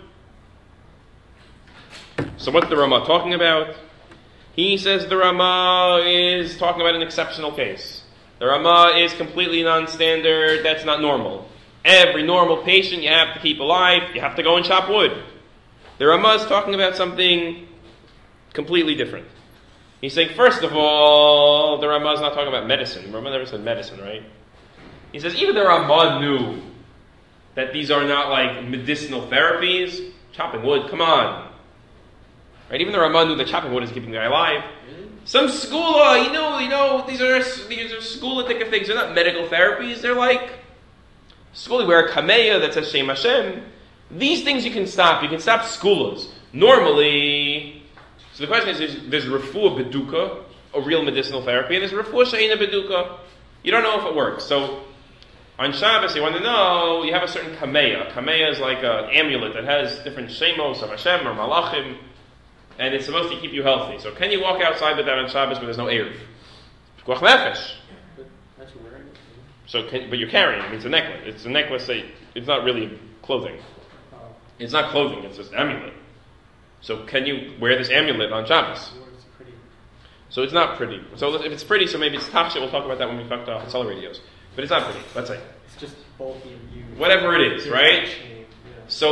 So what's the Ramah talking about? He says the Ramah is talking about an exceptional case. The Ramah is completely non-standard. That's not normal. Every normal patient you have to keep alive, you have to go and chop wood. The Ramah is talking about something completely different. He's saying, first of all, the Ramah is not talking about medicine. The Ramah never said medicine, right? He says, even the Ramah knew that these are not like medicinal therapies. Chopping wood, come on. Right? Even the Ramah knew that chopping wood is keeping the guy alive. Some skula, these are skula-tic things. They're not medical therapies. They're like skula. Wear a kameya that says Shem Hashem. These things you can stop. You can stop skulas. Normally, so the question is, there's refuah beduka, a real medicinal therapy, and there's refuah she'ena beduka. You don't know if it works. So, on Shabbos, you want to know, you have a certain kameya. Kameya is like an amulet that has different shemos of Hashem or malachim, and it's supposed to keep you healthy. So, can you walk outside with that on Shabbos when there's no eruv? Pikuach Nefesh. That's what we're wearing. So, but you're carrying it. It's a necklace. It's a necklace. It's not really clothing. It's not clothing, it's just amulet. So can you wear this amulet on Shabbos? So it's not pretty. So if it's pretty, so maybe it's tachshit. We'll talk about that when we talk about Hatzalah radios. But it's not pretty, let's say. It's just bulky and you. Whatever it is, right? Yeah. So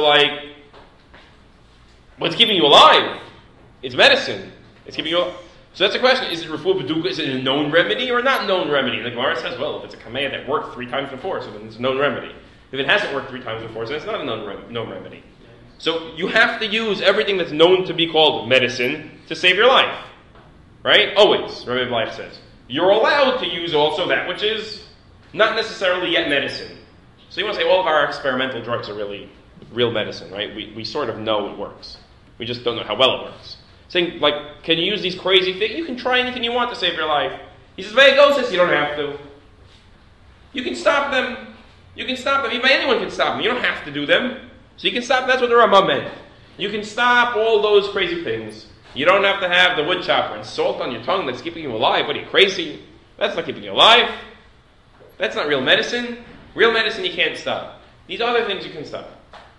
what's keeping you alive? It's medicine. It's keeping you alive. So that's the question. Is it refuah b'duka? Is it a known remedy or not known remedy? The Gemara says, well, if it's a kameya that worked 3 times before, so then it's a known remedy. If it hasn't worked 3 times before, then it's not a known remedy. So you have to use everything that's known to be called medicine to save your life. Right? Always, Rabbi Bleich says. You're allowed to use also that which is not necessarily yet medicine. So you want to say all of our experimental drugs are really real medicine, right? We sort of know it works. We just don't know how well it works. Saying, can you use these crazy things? You can try anything you want to save your life. He says, Vayagosis, you don't have to. You can stop them. You can stop them. Even anyone can stop them. You don't have to do them. So you can stop, that's what the Ramah meant. You can stop all those crazy things. You don't have to have the wood chopper and salt on your tongue that's keeping you alive. What are you, crazy? That's not keeping you alive. That's not real medicine. Real medicine you can't stop. These other things you can stop.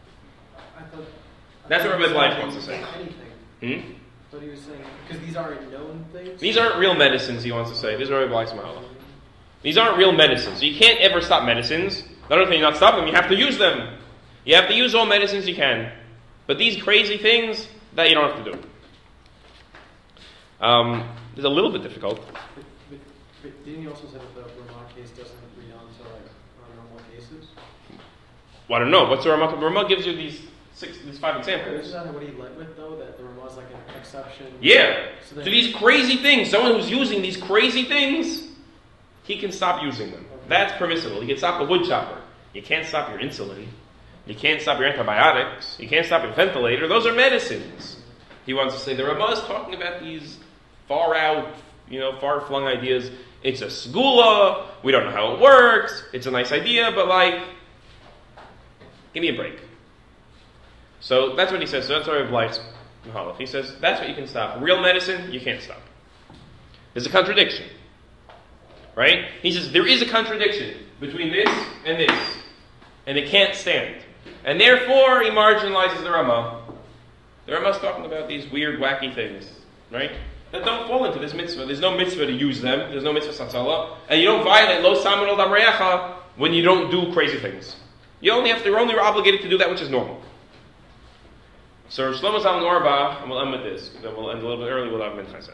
That's what Rabbi Blythe wants to say. Anything. What he was saying, because these aren't known things. These aren't real medicines, he wants to say. These are Rabbi Blythe's mahalach. These aren't real medicines. You can't ever stop medicines. Not only can you not stop them, you have to use them. You have to use all medicines you can. But these crazy things, that you don't have to do. It's a little bit difficult. But didn't you also say that the Ramah case doesn't read on to normal cases? Well, I don't know. What's the Ramah? Ramah gives you these 5 examples. Isn't that what he led with, though? That the Ramah is like an exception? Yeah. So To these crazy things. Someone who's using these crazy things, he can stop using them. Okay. That's permissible. You can stop the wood chopper. You can't stop your insulin. You can't stop your antibiotics. You can't stop your ventilator. Those are medicines. He wants to say the Ramah is talking about these far out, far-flung ideas. It's a segula. We don't know how it works. It's a nice idea, but give me a break. So that's what he says. So that's Rabbi Blythe's mahalach. He says that's what you can stop. Real medicine, you can't stop. There's a contradiction, right? He says there is a contradiction between this, and it can't stand. And therefore, he marginalizes the Ramah. The Ramah is talking about these weird, wacky things, right? That don't fall into this mitzvah. There's no mitzvah to use them. There's no mitzvah satzala. And you don't violate lo samin al damreyacha when you don't do crazy things. You're only obligated to do that which is normal. So Shlomo Zalman Auerbach, and we'll end with this, then we'll end a little bit early, we'll have Minchas.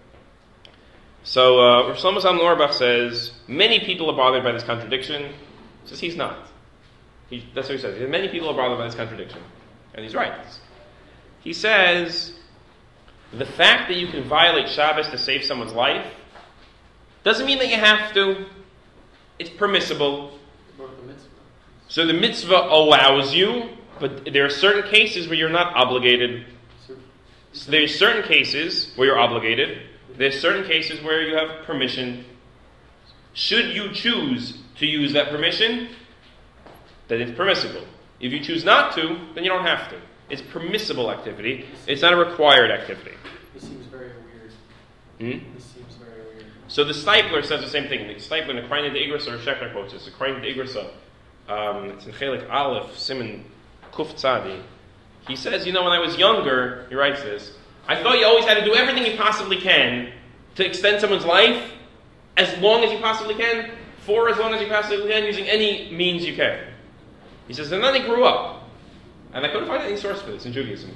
So Shlomo Zalman Auerbach says, many people are bothered by this contradiction. He says he's not. That's what he says. He says. Many people are bothered by this contradiction. And he's right. He says, the fact that you can violate Shabbos to save someone's life doesn't mean that you have to. It's permissible. So the mitzvah allows you, but there are certain cases where you're not obligated. So there are certain cases where you're obligated. There are certain cases where you have permission. Should you choose to use that permission, then it's permissible. If you choose not to, then you don't have to. It's permissible activity. It's not a required activity. This seems very weird. Hmm? This seems very weird. So the Stipler says the same thing. The Stipler in the Krein de Igrasa, or Shechner quotes this. The Krein de Igrasa, it's in Chelik Aleph, Simon Kuf Tzadi. He says, when I was younger, he writes this, I thought you always had to do everything you possibly can to extend someone's life as long as you possibly can, for as long as you possibly can, using any means you can. He says, and then he grew up. And I couldn't find any source for this in Judaism.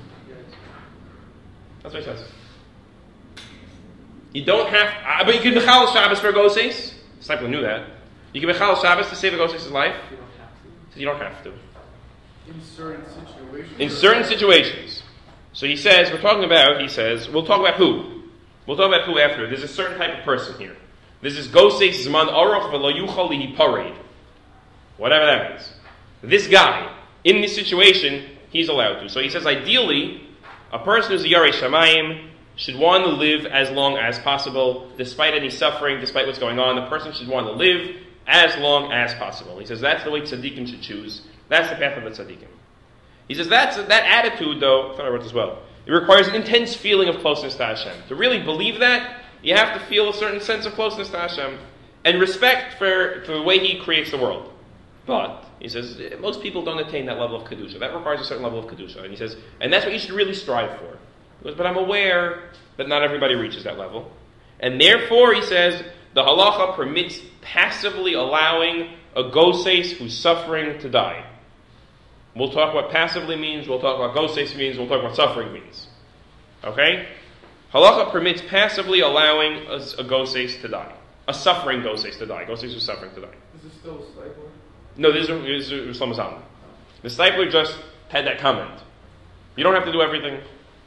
That's what he says. You don't have, but you can mechal Shabbos for a goses. Stipler knew that. You can mechal Shabbos to save a goses' life. You don't have to. In certain situations. In certain situations. So he says, we'll talk about who? We'll talk about who after. There's a certain type of person here. This is goses zman aruch v'lo yuchal lihi parade. Whatever that means. This guy, in this situation, he's allowed to. So he says, ideally, a person who's a Yarei Shamayim should want to live as long as possible, despite any suffering, despite what's going on. The person should want to live as long as possible. He says that's the way tzaddikim should choose. That's the path of the tzaddikim. He says that attitude, though, I thought I wrote this well, it requires an intense feeling of closeness to Hashem. To really believe that, you have to feel a certain sense of closeness to Hashem and respect for the way He creates the world. But, he says, most people don't attain that level of Kedusha. That requires a certain level of Kedusha. And he says, and that's what you should really strive for. He goes, but I'm aware that not everybody reaches that level. And therefore, he says, the halacha permits passively allowing a goses who's suffering to die. We'll talk what passively means, we'll talk what goses means, we'll talk what suffering means. Okay? Halacha permits passively allowing a goses to die. A suffering goses to die. Goses who's suffering to die. Is this still a Stipler? No, this is Shlomo Zalman. The Stipler just had that comment. You don't have to do everything.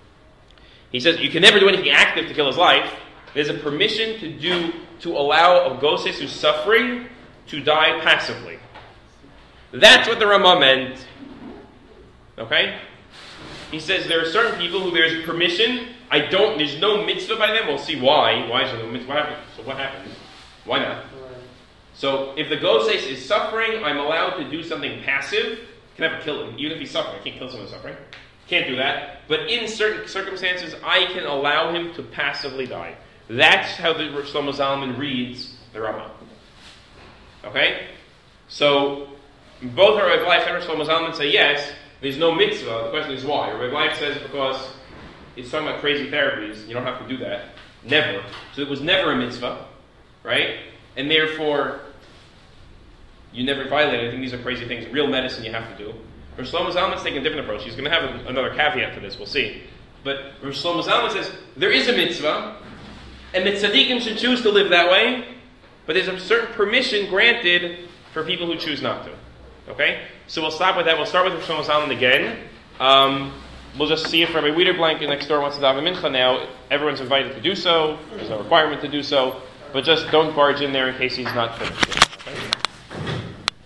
He says you can never do anything active to kill his life. There's a permission to allow a goses who's suffering to die passively. That's what the Ramah meant. Okay? He says there are certain people who there's permission. There's no mitzvah by them. We'll see why. Why is there no mitzvah? What happened? Why not? So if the goses is suffering, I'm allowed to do something passive. I can never kill him, even if he's suffering. I can't kill someone who's suffering. Can't do that. But in certain circumstances, I can allow him to passively die. That's how the Shlomo Zalman reads the Ramah. Okay? So both Rabbi Leif and Shlomo Zalman say yes, there's no mitzvah. The question is why. Rabbi Leif says because it's talking about crazy therapies. You don't have to do that. Never. So it was never a mitzvah, right? And therefore, you never violate it. I think these are crazy things. Real medicine you have to do. Rav Shlomo Zalman's taking a different approach. He's going to have another caveat to this. We'll see. But Rav Shlomo Zalman says there is a mitzvah, and the tzaddikim should choose to live that way, but there's a certain permission granted for people who choose not to. Okay? So we'll stop with that. We'll start with Rav Shlomo Zalman again. We'll just see if Rabbi Wiederblank next door wants to daven mincha now. Everyone's invited to do so. There's no requirement to do so. But just don't barge in there in case he's not finished.